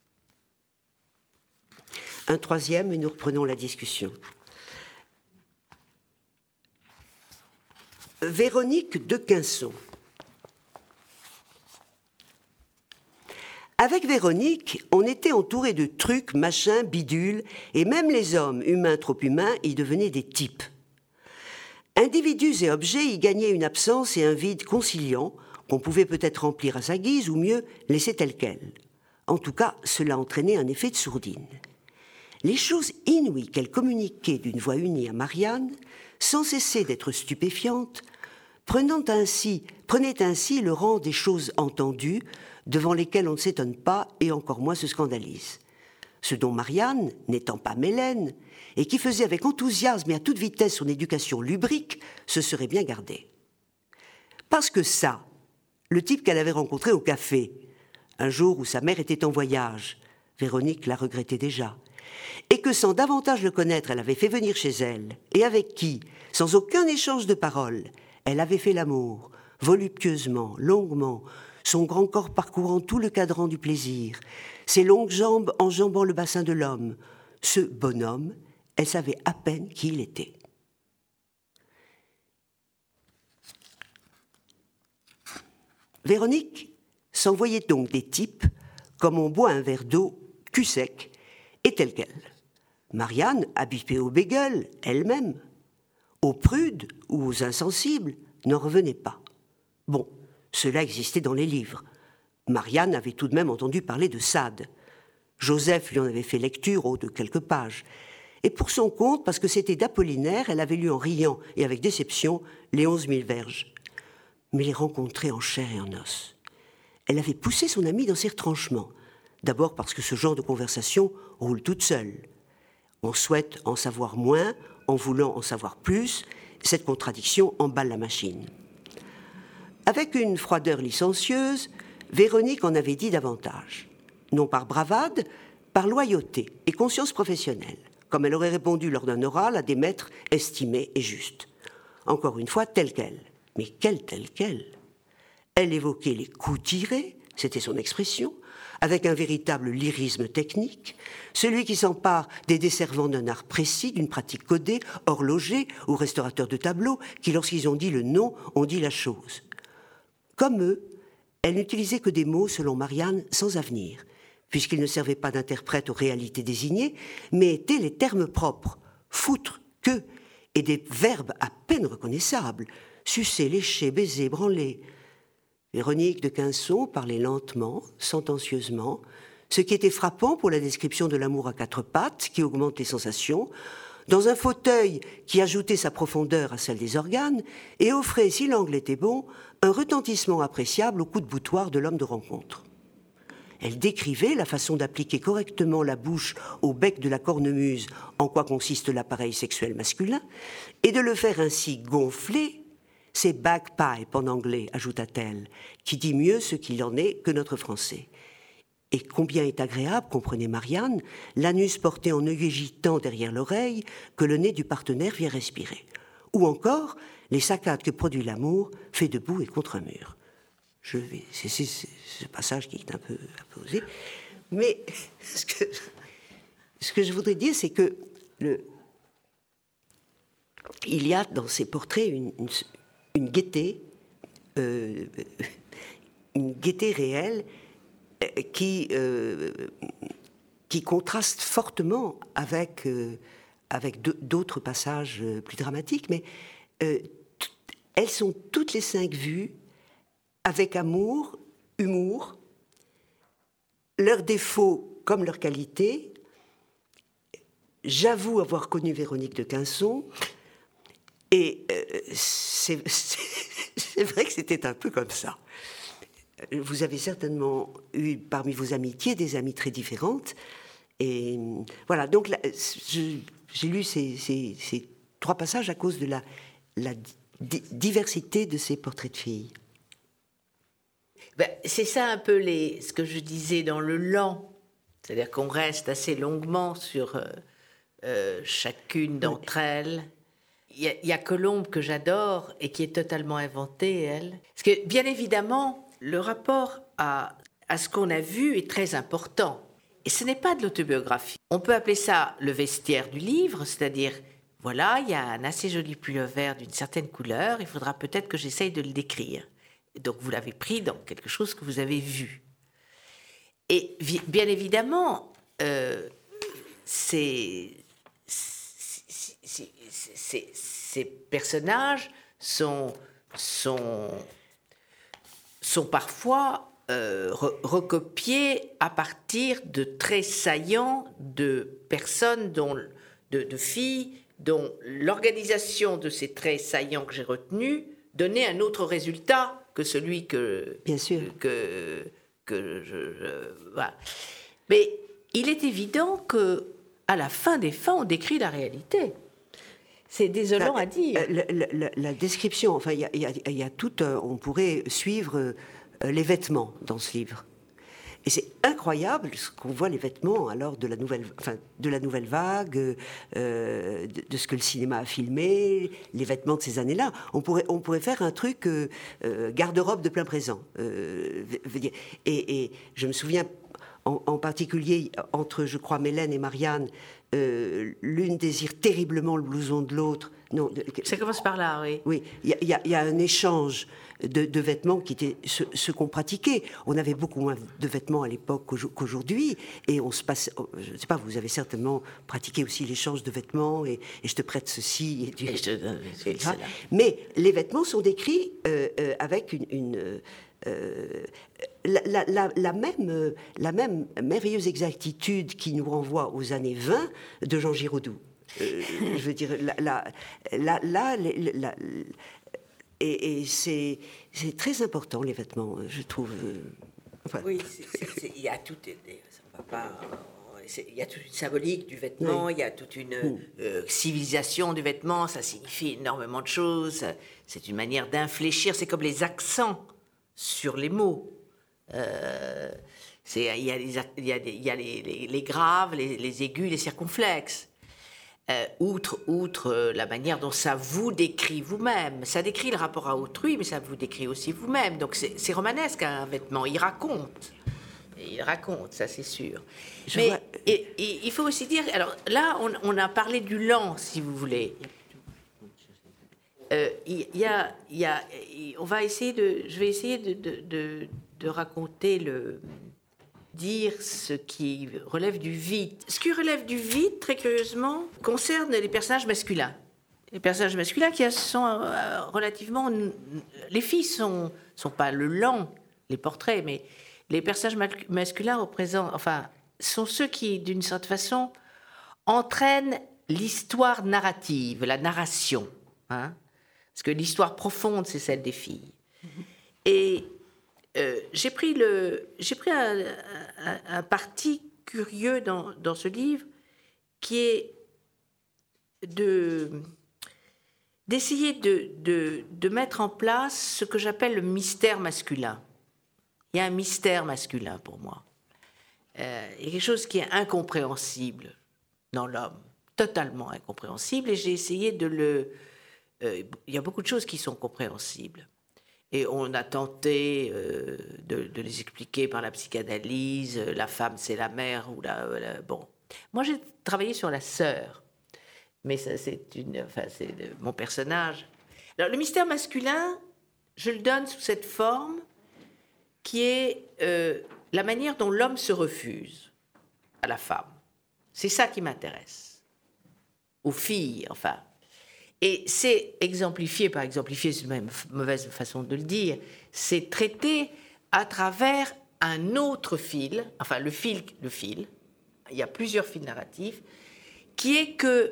Speaker 1: Un troisième, et nous reprenons la discussion. Véronique de Quinson. Avec Véronique, on était entouré de trucs, machins, bidules, et même les hommes, humains trop humains, y devenaient des types. Individus et objets y gagnaient une absence et un vide conciliant, qu'on pouvait peut-être remplir à sa guise, ou mieux, laisser tel quel. En tout cas, cela entraînait un effet de sourdine. Les choses inouïes qu'elle communiquait d'une voix unie à Marianne, sans cesser d'être stupéfiantes, prenant ainsi, prenaient ainsi le rang des choses entendues, devant lesquelles on ne s'étonne pas et encore moins se scandalise. Ce dont Marianne, n'étant pas Mélène, et qui faisait avec enthousiasme et à toute vitesse son éducation lubrique, se serait bien gardée. Parce que ça, le type qu'elle avait rencontré au café, un jour où sa mère était en voyage, Véronique la regrettait déjà, et que sans davantage le connaître, elle avait fait venir chez elle, et avec qui, sans aucun échange de paroles, elle avait fait l'amour, voluptueusement, longuement, son grand corps parcourant tout le cadran du plaisir, ses longues jambes enjambant le bassin de l'homme. Ce bonhomme, elle savait à peine qui il était. Véronique s'envoyait donc des types, comme on boit un verre d'eau, cul sec, et tel quel. Marianne, habituée au bégueule, elle-même. Aux prudes ou aux insensibles, n'en revenait pas. Bon, cela existait dans les livres. Marianne avait tout de même entendu parler de Sade. Joseph lui en avait fait lecture, oh, de quelques pages. Et pour son compte, parce que c'était d'Apollinaire, elle avait lu en riant et avec déception les onze mille verges. Mais les rencontrer en chair et en os. Elle avait poussé son amie dans ses retranchements. D'abord parce que ce genre de conversation roule toute seule. On souhaite en savoir moins, en voulant en savoir plus. Cette contradiction emballe la machine. Avec une froideur licencieuse, Véronique en avait dit davantage. Non par bravade, par loyauté et conscience professionnelle, comme elle aurait répondu lors d'un oral à des maîtres estimés et justes. Encore une fois, telle qu'elle. Mais quelle telle qu'elle? Elle évoquait les coups tirés, c'était son expression, avec un véritable lyrisme technique, celui qui s'empare des desservants d'un art précis, d'une pratique codée, horloger ou restaurateur de tableaux, qui, lorsqu'ils ont dit le nom, ont dit la chose. Comme eux, elle n'utilisait que des mots, selon Marianne, sans avenir, puisqu'ils ne servaient pas d'interprète aux réalités désignées, mais étaient les termes propres, foutre, que, et des verbes à peine reconnaissables, sucer, lécher, baiser, branler. Véronique de Quinson parlait lentement, sentencieusement, ce qui était frappant pour la description de l'amour à quatre pattes, qui augmente les sensations, dans un fauteuil qui ajoutait sa profondeur à celle des organes, et offrait, si l'angle était bon, un retentissement appréciable au coup de boutoir de l'homme de rencontre. Elle décrivait la façon d'appliquer correctement la bouche au bec de la cornemuse, en quoi consiste l'appareil sexuel masculin, et de le faire ainsi gonfler. C'est bagpipe en anglais, ajouta-t-elle, qui dit mieux ce qu'il en est que notre français. Et combien est agréable, comprenait Marianne, l'anus porté en œillet gitant derrière l'oreille, que le nez du partenaire vient respirer. Ou encore, les saccades que produit l'amour, fait debout et contre un mur. Je vais, c'est, c'est, c'est ce passage qui est un peu, un peu osé. Mais ce que, ce que je voudrais dire, c'est que le, il y a dans ces portraits une, une, une gaieté, euh, une gaieté réelle qui, euh, qui contraste fortement avec, euh, avec de, d'autres passages plus dramatiques, mais euh, t- elles sont toutes les cinq vues avec amour, humour, leurs défauts comme leurs qualités. J'avoue avoir connu Véronique de Quinson, et euh, c'est, c'est, c'est vrai que c'était un peu comme ça. Vous avez certainement eu parmi vos amitiés des amies très différentes. Et voilà, donc là, je, j'ai lu ces, ces, ces trois passages à cause de la, la di- diversité de ces portraits de filles.
Speaker 2: Ben, c'est ça un peu les, ce que je disais dans le lent. C'est-à-dire qu'on reste assez longuement sur euh, euh, chacune d'entre oui. elles. Il y, a, il y a Colombe que j'adore et qui est totalement inventée, elle. Parce que, bien évidemment, le rapport à, à ce qu'on a vu est très important. Et ce n'est pas de l'autobiographie. On peut appeler ça le vestiaire du livre, c'est-à-dire, voilà, il y a un assez joli pullover d'une certaine couleur, il faudra peut-être que j'essaye de le décrire. Donc vous l'avez pris dans quelque chose que vous avez vu. Et vi- bien évidemment, euh, ces, ces, ces, ces, ces personnages sont, sont, sont parfois euh, re- recopiés à partir de traits saillants de personnes, dont, de, de filles, dont l'organisation de ces traits saillants que j'ai retenus donnait un autre résultat que celui que...
Speaker 1: Bien sûr.
Speaker 2: Que, que je, je, voilà. Mais il est évident qu'à la fin des fins, on décrit la réalité. C'est désolant
Speaker 1: la,
Speaker 2: à dire.
Speaker 1: La, la, la, la description, enfin, il y a, y, a, y a tout... Euh, on pourrait suivre euh, les vêtements dans ce livre. Et c'est incroyable ce qu'on voit, les vêtements alors de la nouvelle, enfin, de la nouvelle vague, euh, de, de ce que le cinéma a filmé, les vêtements de ces années-là. On pourrait, on pourrait faire un truc euh, euh, garde-robe de plein présent. Euh, et, et je me souviens, en, en particulier entre, je crois, Mélène et Marianne, euh, l'une désire terriblement le blouson de l'autre. Non, de,
Speaker 2: ça commence par là, oui.
Speaker 1: Oui, il y, y, y a un échange de, de vêtements qui était ce, ce qu'on pratiquait. On avait beaucoup moins de vêtements à l'époque qu'aujourd'hui, et on se passe. Je ne sais pas, vous avez certainement pratiqué aussi l'échange de vêtements, et, et je te prête ceci, et, tu,
Speaker 2: et je,
Speaker 1: et, et mais les vêtements sont décrits euh, euh, avec une, une euh, la, la, la, la, même, la même merveilleuse exactitude qui nous renvoie aux années vingt de Jean Giraudoux. Euh, je veux dire, là, là, là, là, là, là et, et c'est, c'est très important, les vêtements, je trouve.
Speaker 3: Enfin. Oui, il y a tout, ça va pas, il y a toute une symbolique du vêtement, oui. Il y a toute une mmh. euh, civilisation du vêtement, ça signifie énormément de choses, c'est une manière d'infléchir, c'est comme les accents sur les mots. Euh, c'est, il y a, les, il y a, des, il y a les, les, les graves, les, les aigus, les circonflexes. Euh, outre, outre euh, la manière dont ça vous décrit vous-même. Ça décrit le rapport à autrui, mais ça vous décrit aussi vous-même. Donc c'est, c'est romanesque, un vêtement. Il raconte. Il raconte, ça c'est sûr. Je mais vois... et, et, il faut aussi dire... Alors là, on, on a parlé du lent, si vous voulez. Euh, il y a, il y a, on va essayer de... Je vais essayer de, de, de, de raconter le... dire ce qui relève du vide. Ce qui relève du vide, très curieusement, concerne les personnages masculins. Les personnages masculins qui sont euh, relativement... Les filles sont, sont pas le lent, les portraits, mais les personnages masculins représentent... Enfin, sont ceux qui, d'une certaine façon, entraînent l'histoire narrative, la narration. Hein, parce que l'histoire profonde, c'est celle des filles. Et... Euh, j'ai pris, le, j'ai pris un, un, un parti curieux dans, dans ce livre qui est de, d'essayer de, de, de mettre en place ce que j'appelle le mystère masculin. Il y a un mystère masculin pour moi. Euh, il y a quelque chose qui est incompréhensible dans l'homme, totalement incompréhensible, et j'ai essayé de le... Euh, il y a beaucoup de choses qui sont compréhensibles. Et on a tenté euh, de, de les expliquer par la psychanalyse. La femme, c'est la mère ou la, la bon. Moi, j'ai travaillé sur la sœur, mais ça, c'est une, enfin, c'est le, mon personnage. Alors, le mystère masculin, je le donne sous cette forme qui est euh, la manière dont l'homme se refuse à la femme. C'est ça qui m'intéresse. Aux filles, enfin. Et c'est exemplifié, par exemplifier, c'est une mauvaise façon de le dire, c'est traité à travers un autre fil, enfin le fil, le fil, il y a plusieurs fils narratifs, qui est que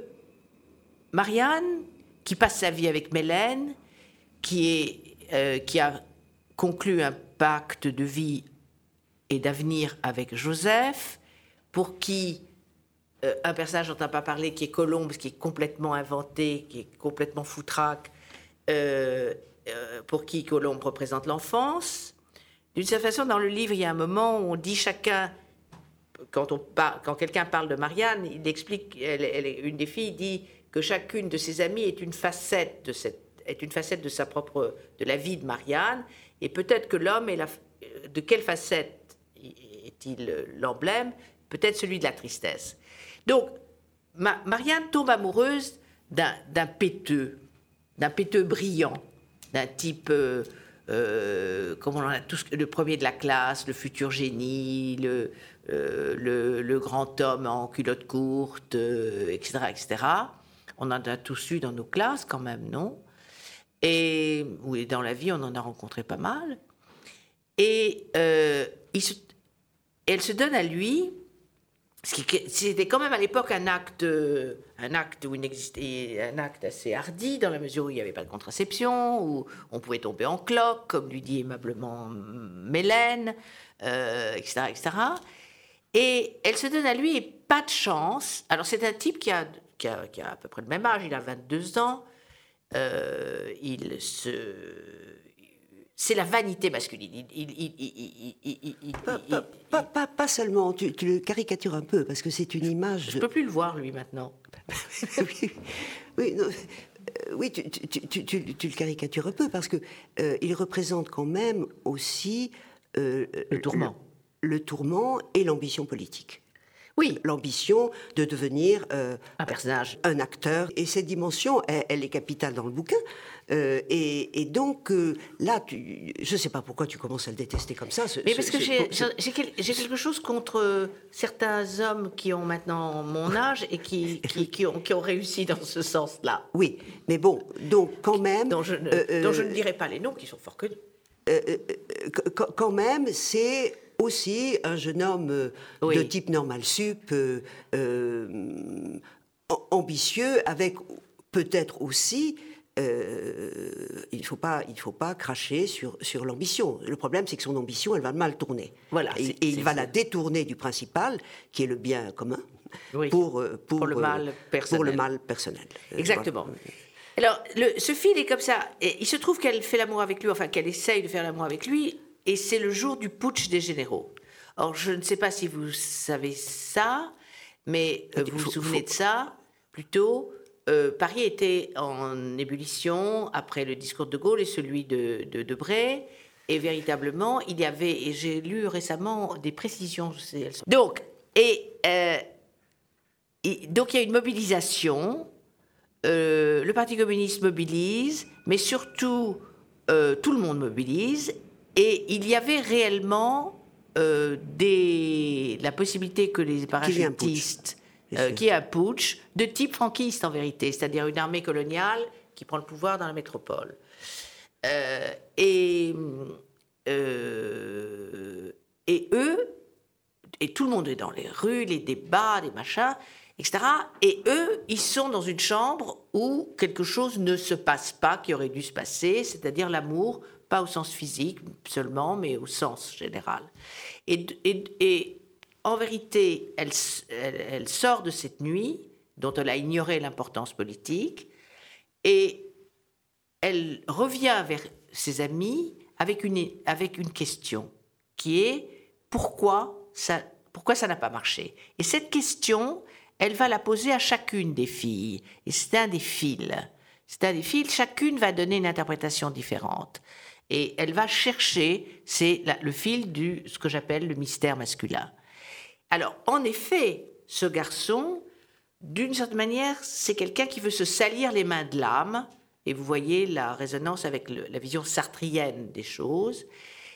Speaker 3: Marianne, qui passe sa vie avec Mélène, qui, est, euh, qui a conclu un pacte de vie et d'avenir avec Joseph, pour qui... Euh, un personnage dont on n'a pas parlé, qui est Colombe, qui est complètement inventé, qui est complètement foutraque, euh, euh, pour qui Colombe représente l'enfance. D'une certaine façon, dans le livre, il y a un moment où on dit chacun, quand, on par, quand quelqu'un parle de Marianne, il explique, elle, elle, une des filles dit que chacune de ses amies est une facette de, cette, est une facette de sa propre, de la vie de Marianne, et peut-être que l'homme est la, de quelle facette est-il l'emblème? Peut-être celui de la tristesse. Donc, Ma- Marianne tombe amoureuse d'un, d'un péteux, d'un péteux brillant, d'un type, euh, euh, comme on en a tous, le premier de la classe, le futur génie, le, euh, le, le grand homme en culotte courte, euh, et cetera, et cetera. On en a tous eu dans nos classes, quand même, non? Et oui, dans la vie, on en a rencontré pas mal. Et euh, il se, elle se donne à lui. C'était quand même à l'époque un acte, un acte où il existait un acte assez hardi dans la mesure où il n'y avait pas de contraception, où on pouvait tomber en cloque, comme lui dit aimablement Mélène, euh, et cetera, et cetera. Et elle se donne à lui et pas de chance. Alors c'est un type qui a, qui a, qui a à peu près le même âge, il a vingt-deux ans. Euh, il se... C'est la vanité masculine. Il, il, il, il, il, il,
Speaker 1: pas, pas, pas, pas, pas seulement, tu, tu le caricatures un peu, parce que c'est une image...
Speaker 2: Je ne peux plus le voir, lui, maintenant.
Speaker 1: oui, oui, non, euh, oui tu, tu, tu, tu, tu le caricatures un peu, parce qu'il euh, représente quand même aussi...
Speaker 2: Euh, le tourment.
Speaker 1: le tourment et l'ambition politique.
Speaker 3: Oui.
Speaker 1: L'ambition de devenir euh,
Speaker 3: un personnage,
Speaker 1: un acteur. Et cette dimension, elle, elle est capitale dans le bouquin. Euh, et, et donc, euh, là, tu, je ne sais pas pourquoi tu commences à le détester comme ça. Ce,
Speaker 3: Mais
Speaker 1: ce,
Speaker 3: parce que
Speaker 1: ce,
Speaker 3: j'ai,
Speaker 1: ce,
Speaker 3: j'ai, j'ai quelque chose contre certains hommes qui ont maintenant mon âge et qui, qui, qui, ont, qui ont réussi dans ce sens-là.
Speaker 1: Oui, mais bon, donc quand même...
Speaker 3: Dont je ne, euh, dont je ne dirai pas les noms, qui sont fort connus.
Speaker 1: Euh, euh, quand même, c'est aussi un jeune homme euh, oui. de type normal sup, euh, euh, ambitieux, avec peut-être aussi... Euh, il ne faut pas, il faut pas cracher sur, sur l'ambition. Le problème, c'est que son ambition, elle va mal tourner.
Speaker 3: Voilà,
Speaker 1: et, et il va ça. la détourner du principal, qui est le bien commun,
Speaker 3: oui.
Speaker 1: pour, pour,
Speaker 3: pour, le mal personnel.
Speaker 1: pour le mal personnel.
Speaker 3: Exactement. Voilà. Alors, le, ce fil est comme ça. Et il se trouve qu'elle fait l'amour avec lui, enfin qu'elle essaye de faire l'amour avec lui, et c'est le jour du putsch des généraux. Or, je ne sais pas si vous savez ça, mais euh, vous vous souvenez faut... de ça, plutôt... Euh, Paris était en ébullition après le discours de Gaulle et celui de, de Debré. Et véritablement, il y avait, et j'ai lu récemment des précisions. Je sais, elles sont... Donc, et, euh, et, donc, il y a une mobilisation. Euh, le Parti communiste mobilise, mais surtout, euh, tout le monde mobilise. Et il y avait réellement euh, des, la possibilité que les parachutistes... Euh, qui est un putsch de type franquiste en vérité, c'est-à-dire une armée coloniale qui prend le pouvoir dans la métropole. Euh, et, euh, et eux, et tout le monde est dans les rues, les débats, les machins, et cetera. Et eux, ils sont dans une chambre où quelque chose ne se passe pas qui aurait dû se passer, c'est-à-dire l'amour, pas au sens physique seulement, mais au sens général. Et... et, et En vérité, elle, elle, elle sort de cette nuit, dont elle a ignoré l'importance politique, et elle revient vers ses amis avec une, avec une question, qui est pourquoi ça, pourquoi ça n'a pas marché. Et cette question, elle va la poser à chacune des filles, et c'est un des fils. C'est un des fils, chacune va donner une interprétation différente. Et elle va chercher, c'est la, le fil du ce que j'appelle le mystère masculin. Alors, en effet, ce garçon, d'une certaine manière, c'est quelqu'un qui veut se salir les mains de l'âme, et vous voyez la résonance avec le, la vision sartrienne des choses,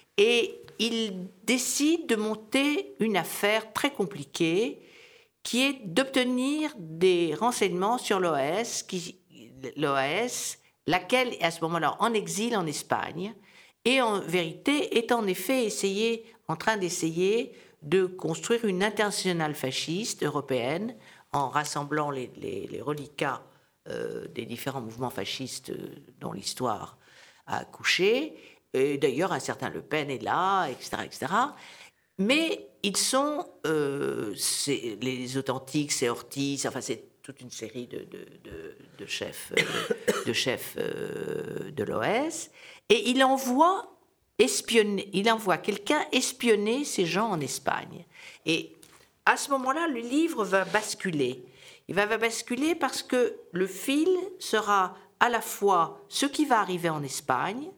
Speaker 3: et il décide de monter une affaire très compliquée, qui est d'obtenir des renseignements sur l'O A S, qui, l'O A S, laquelle est à ce moment-là en exil en Espagne, et en vérité est en effet essayé, en train d'essayer de construire une internationale fasciste européenne en rassemblant les, les, les reliquats euh, des différents mouvements fascistes dont l'histoire a accouché. Et d'ailleurs, un certain Le Pen est là, et cetera, et cetera. Mais ils sont, euh, c'est, les authentiques, c'est Ortiz, enfin c'est toute une série de, de, de, de chefs, euh, de, chefs euh, de l'O S. Et il envoie... Espionner, il envoie quelqu'un espionner ces gens en Espagne. Et à ce moment-là, le livre va basculer. Il va, va basculer parce que le fil sera à la fois ce qui va arriver en Espagne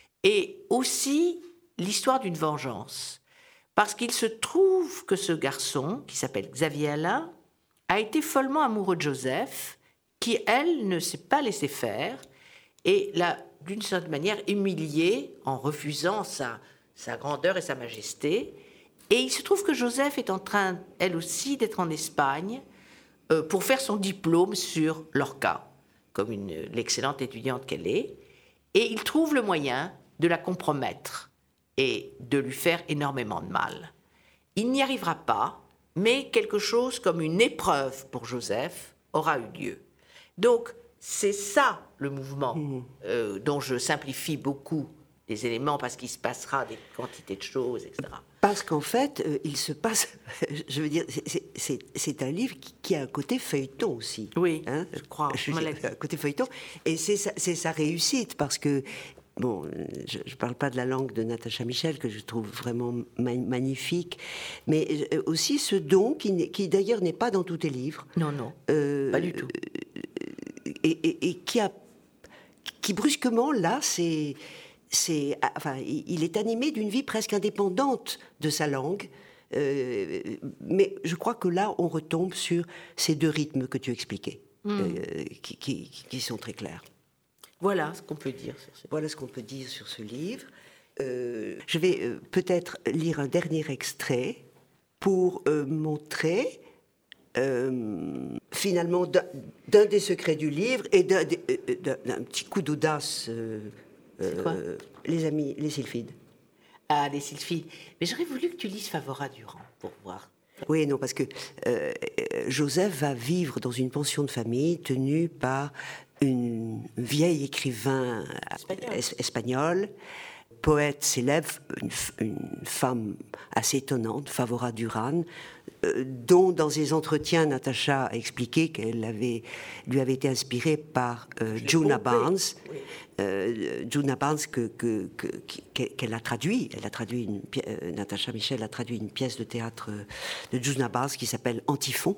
Speaker 3: et aussi l'histoire d'une vengeance. Parce qu'il se trouve que ce garçon, qui s'appelle Xavier Alain, a été follement amoureux de Joseph, qui, elle, ne s'est pas laissé faire, et l'a, d'une certaine manière, humilié en refusant sa, sa grandeur et sa majesté. Et il se trouve que Joseph est en train, elle aussi, d'être en Espagne euh, pour faire son diplôme sur Lorca, comme une, l'excellente étudiante qu'elle est. Et il trouve le moyen de la compromettre et de lui faire énormément de mal. Il n'y arrivera pas, mais quelque chose comme une épreuve pour Joseph aura eu lieu. Donc, c'est ça le mouvement mmh. euh, dont je simplifie beaucoup les éléments parce qu'il se passera des quantités de choses, et cetera.
Speaker 1: Parce qu'en fait, euh, il se passe, je veux dire, c'est, c'est, c'est un livre qui, qui a un côté feuilleton aussi.
Speaker 3: Oui, hein, je crois.
Speaker 1: Je, un côté feuilleton, et c'est sa, c'est sa réussite parce que, bon, je ne parle pas de la langue de Natacha Michel que je trouve vraiment ma- magnifique, mais euh, aussi ce don qui, qui d'ailleurs n'est pas dans tous tes livres.
Speaker 3: Non, non, euh, pas du tout.
Speaker 1: Et, et, et qui a, qui brusquement là, c'est c'est, enfin, il est animé d'une vie presque indépendante de sa langue, euh, mais je crois que là, on retombe sur ces deux rythmes que tu expliquais, mmh. euh, qui, qui, qui sont très clairs.
Speaker 3: Voilà ce qu'on peut dire sur ce livre.
Speaker 1: Voilà ce qu'on peut dire sur ce livre. Euh, je vais euh, peut-être lire un dernier extrait pour euh, montrer euh, finalement d'un, d'un des secrets du livre et d'un, d'un, d'un petit coup d'audace. Euh,
Speaker 3: C'est quoi ?
Speaker 1: euh, les amis, les sylphides.
Speaker 3: Ah, les sylphides. Mais j'aurais voulu que tu lises Favora Durand pour voir.
Speaker 1: Oui, non, parce que euh, Joseph va vivre dans une pension de famille tenue par une vieille écrivain espagnol, es- espagnole poète célèbre, une, une femme assez étonnante, Favora Durand, euh, dont dans ses entretiens, Natacha a expliqué qu'elle avait, lui avait été inspirée par euh, Djuna Barnes, oui. euh, Djuna Barnes que, que, que, qu'elle a traduit. Elle a traduit une, euh, Natacha Michel a traduit une pièce de théâtre de Djuna Barnes qui s'appelle Antiphon.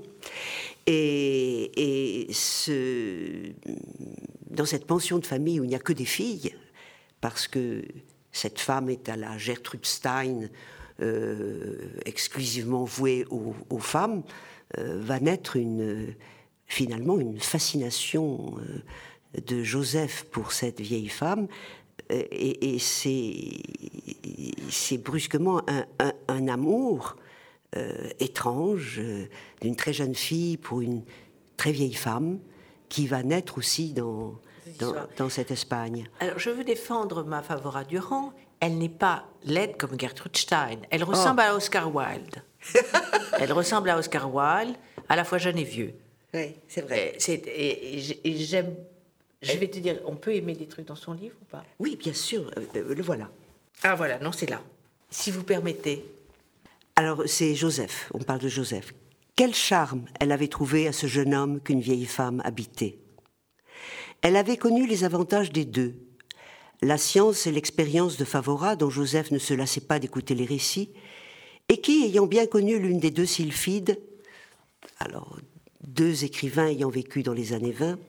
Speaker 1: Et, et ce, dans cette pension de famille où il n'y a que des filles, parce que cette femme est à la Gertrude Stein, euh, exclusivement vouée aux, aux femmes, euh, va naître une, finalement une fascination euh, de Joseph pour cette vieille femme, euh, et, et c'est, c'est brusquement un, un, un amour euh, étrange euh, d'une très jeune fille pour une très vieille femme qui va naître aussi dans... Dans, dans cette Espagne.
Speaker 3: Alors, je veux défendre ma Favora Durand. Elle n'est pas laide comme Gertrude Stein. Elle ressemble oh. à Oscar Wilde. Elle ressemble à Oscar Wilde, à la fois jeune et vieux.
Speaker 1: Oui, c'est vrai.
Speaker 3: Et, c'est, et, et, et j'aime... Je vais te dire, on peut aimer des trucs dans son livre ou pas ?
Speaker 1: Oui, bien sûr. Euh, le voilà.
Speaker 3: Ah, voilà, non, c'est là. Si vous permettez.
Speaker 1: Alors, c'est Joseph. On parle de Joseph. Quel charme elle avait trouvé à ce jeune homme qu'une vieille femme habitait. Elle avait connu les avantages des deux, la science et l'expérience de Favora, dont Joseph ne se lassait pas d'écouter les récits, et qui, ayant bien connu l'une des deux sylphides, alors deux écrivains ayant vécu dans les années vingt,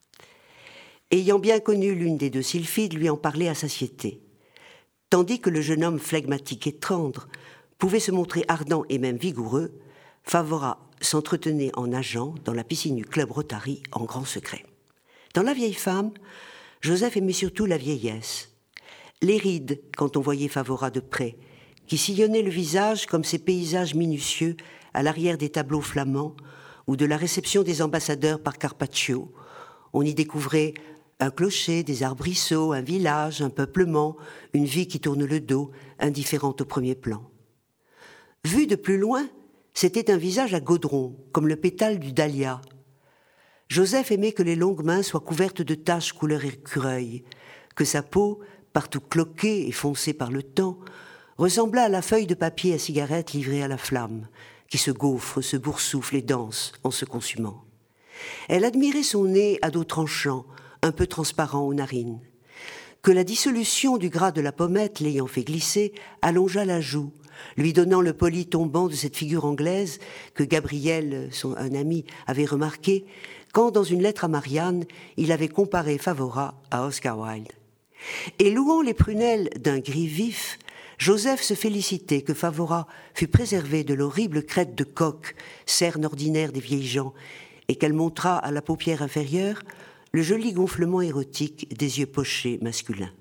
Speaker 1: ayant bien connu l'une des deux sylphides, lui en parlait à satiété, tandis que le jeune homme flegmatique et tendre pouvait se montrer ardent et même vigoureux, Favora s'entretenait en nageant dans la piscine du club Rotary en grand secret. Dans La vieille femme, Joseph aimait surtout la vieillesse. Les rides, quand on voyait Favora de près, qui sillonnait le visage comme ces paysages minutieux à l'arrière des tableaux flamands ou de la réception des ambassadeurs par Carpaccio. On y découvrait un clocher, des arbrisseaux, un village, un peuplement, une vie qui tourne le dos, indifférente au premier plan. Vu de plus loin, c'était un visage à godron, comme le pétale du dahlia. Joseph aimait que les longues mains soient couvertes de taches couleur écureuil, que sa peau, partout cloquée et foncée par le temps, ressemblât à la feuille de papier à cigarette livrée à la flamme, qui se gaufre, se boursoufle et danse en se consumant. Elle admirait son nez à dos tranchant, un peu transparent aux narines, que la dissolution du gras de la pommette l'ayant fait glisser, allongea la joue, lui donnant le poli tombant de cette figure anglaise que Gabriel, son, un ami, avait remarqué quand, dans une lettre à Marianne, il avait comparé Favora à Oscar Wilde. Et louant les prunelles d'un gris vif, Joseph se félicitait que Favora fût préservée de l'horrible crête de coque, cerne ordinaire des vieilles gens, et qu'elle montrât à la paupière inférieure le joli gonflement érotique des yeux pochés masculins.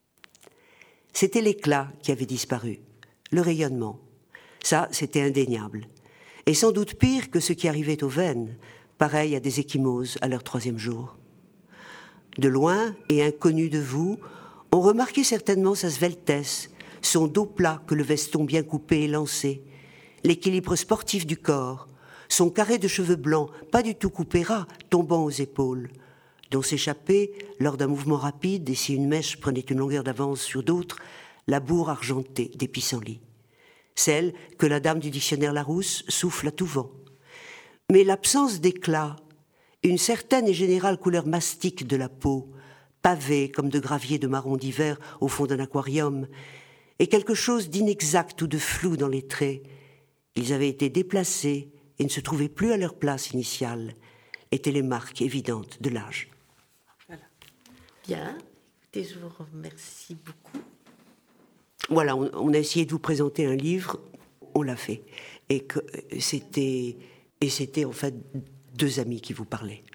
Speaker 1: C'était l'éclat qui avait disparu, le rayonnement. Ça, c'était indéniable. Et sans doute pire que ce qui arrivait aux veines, pareil à des ecchymoses à leur troisième jour. De loin, et inconnu de vous, on remarquait certainement sa sveltesse, son dos plat que le veston bien coupé et lancé, l'équilibre sportif du corps, son carré de cheveux blancs, pas du tout coupé ras, tombant aux épaules, dont s'échappait, lors d'un mouvement rapide, et si une mèche prenait une longueur d'avance sur d'autres, la bourre argentée des pissenlits. Celle que la dame du dictionnaire Larousse souffle à tout vent. Mais l'absence d'éclat, une certaine et générale couleur mastique de la peau, pavée comme de gravier de marron d'hiver au fond d'un aquarium, et quelque chose d'inexact ou de flou dans les traits. Ils avaient été déplacés et ne se trouvaient plus à leur place initiale, étaient les marques évidentes de l'âge.
Speaker 3: Voilà. Bien. écoutez, je vous remercie beaucoup.
Speaker 1: Voilà, on, on a essayé de vous présenter un livre, on l'a fait. Et que c'était, et c'était en fait deux amis qui vous parlaient.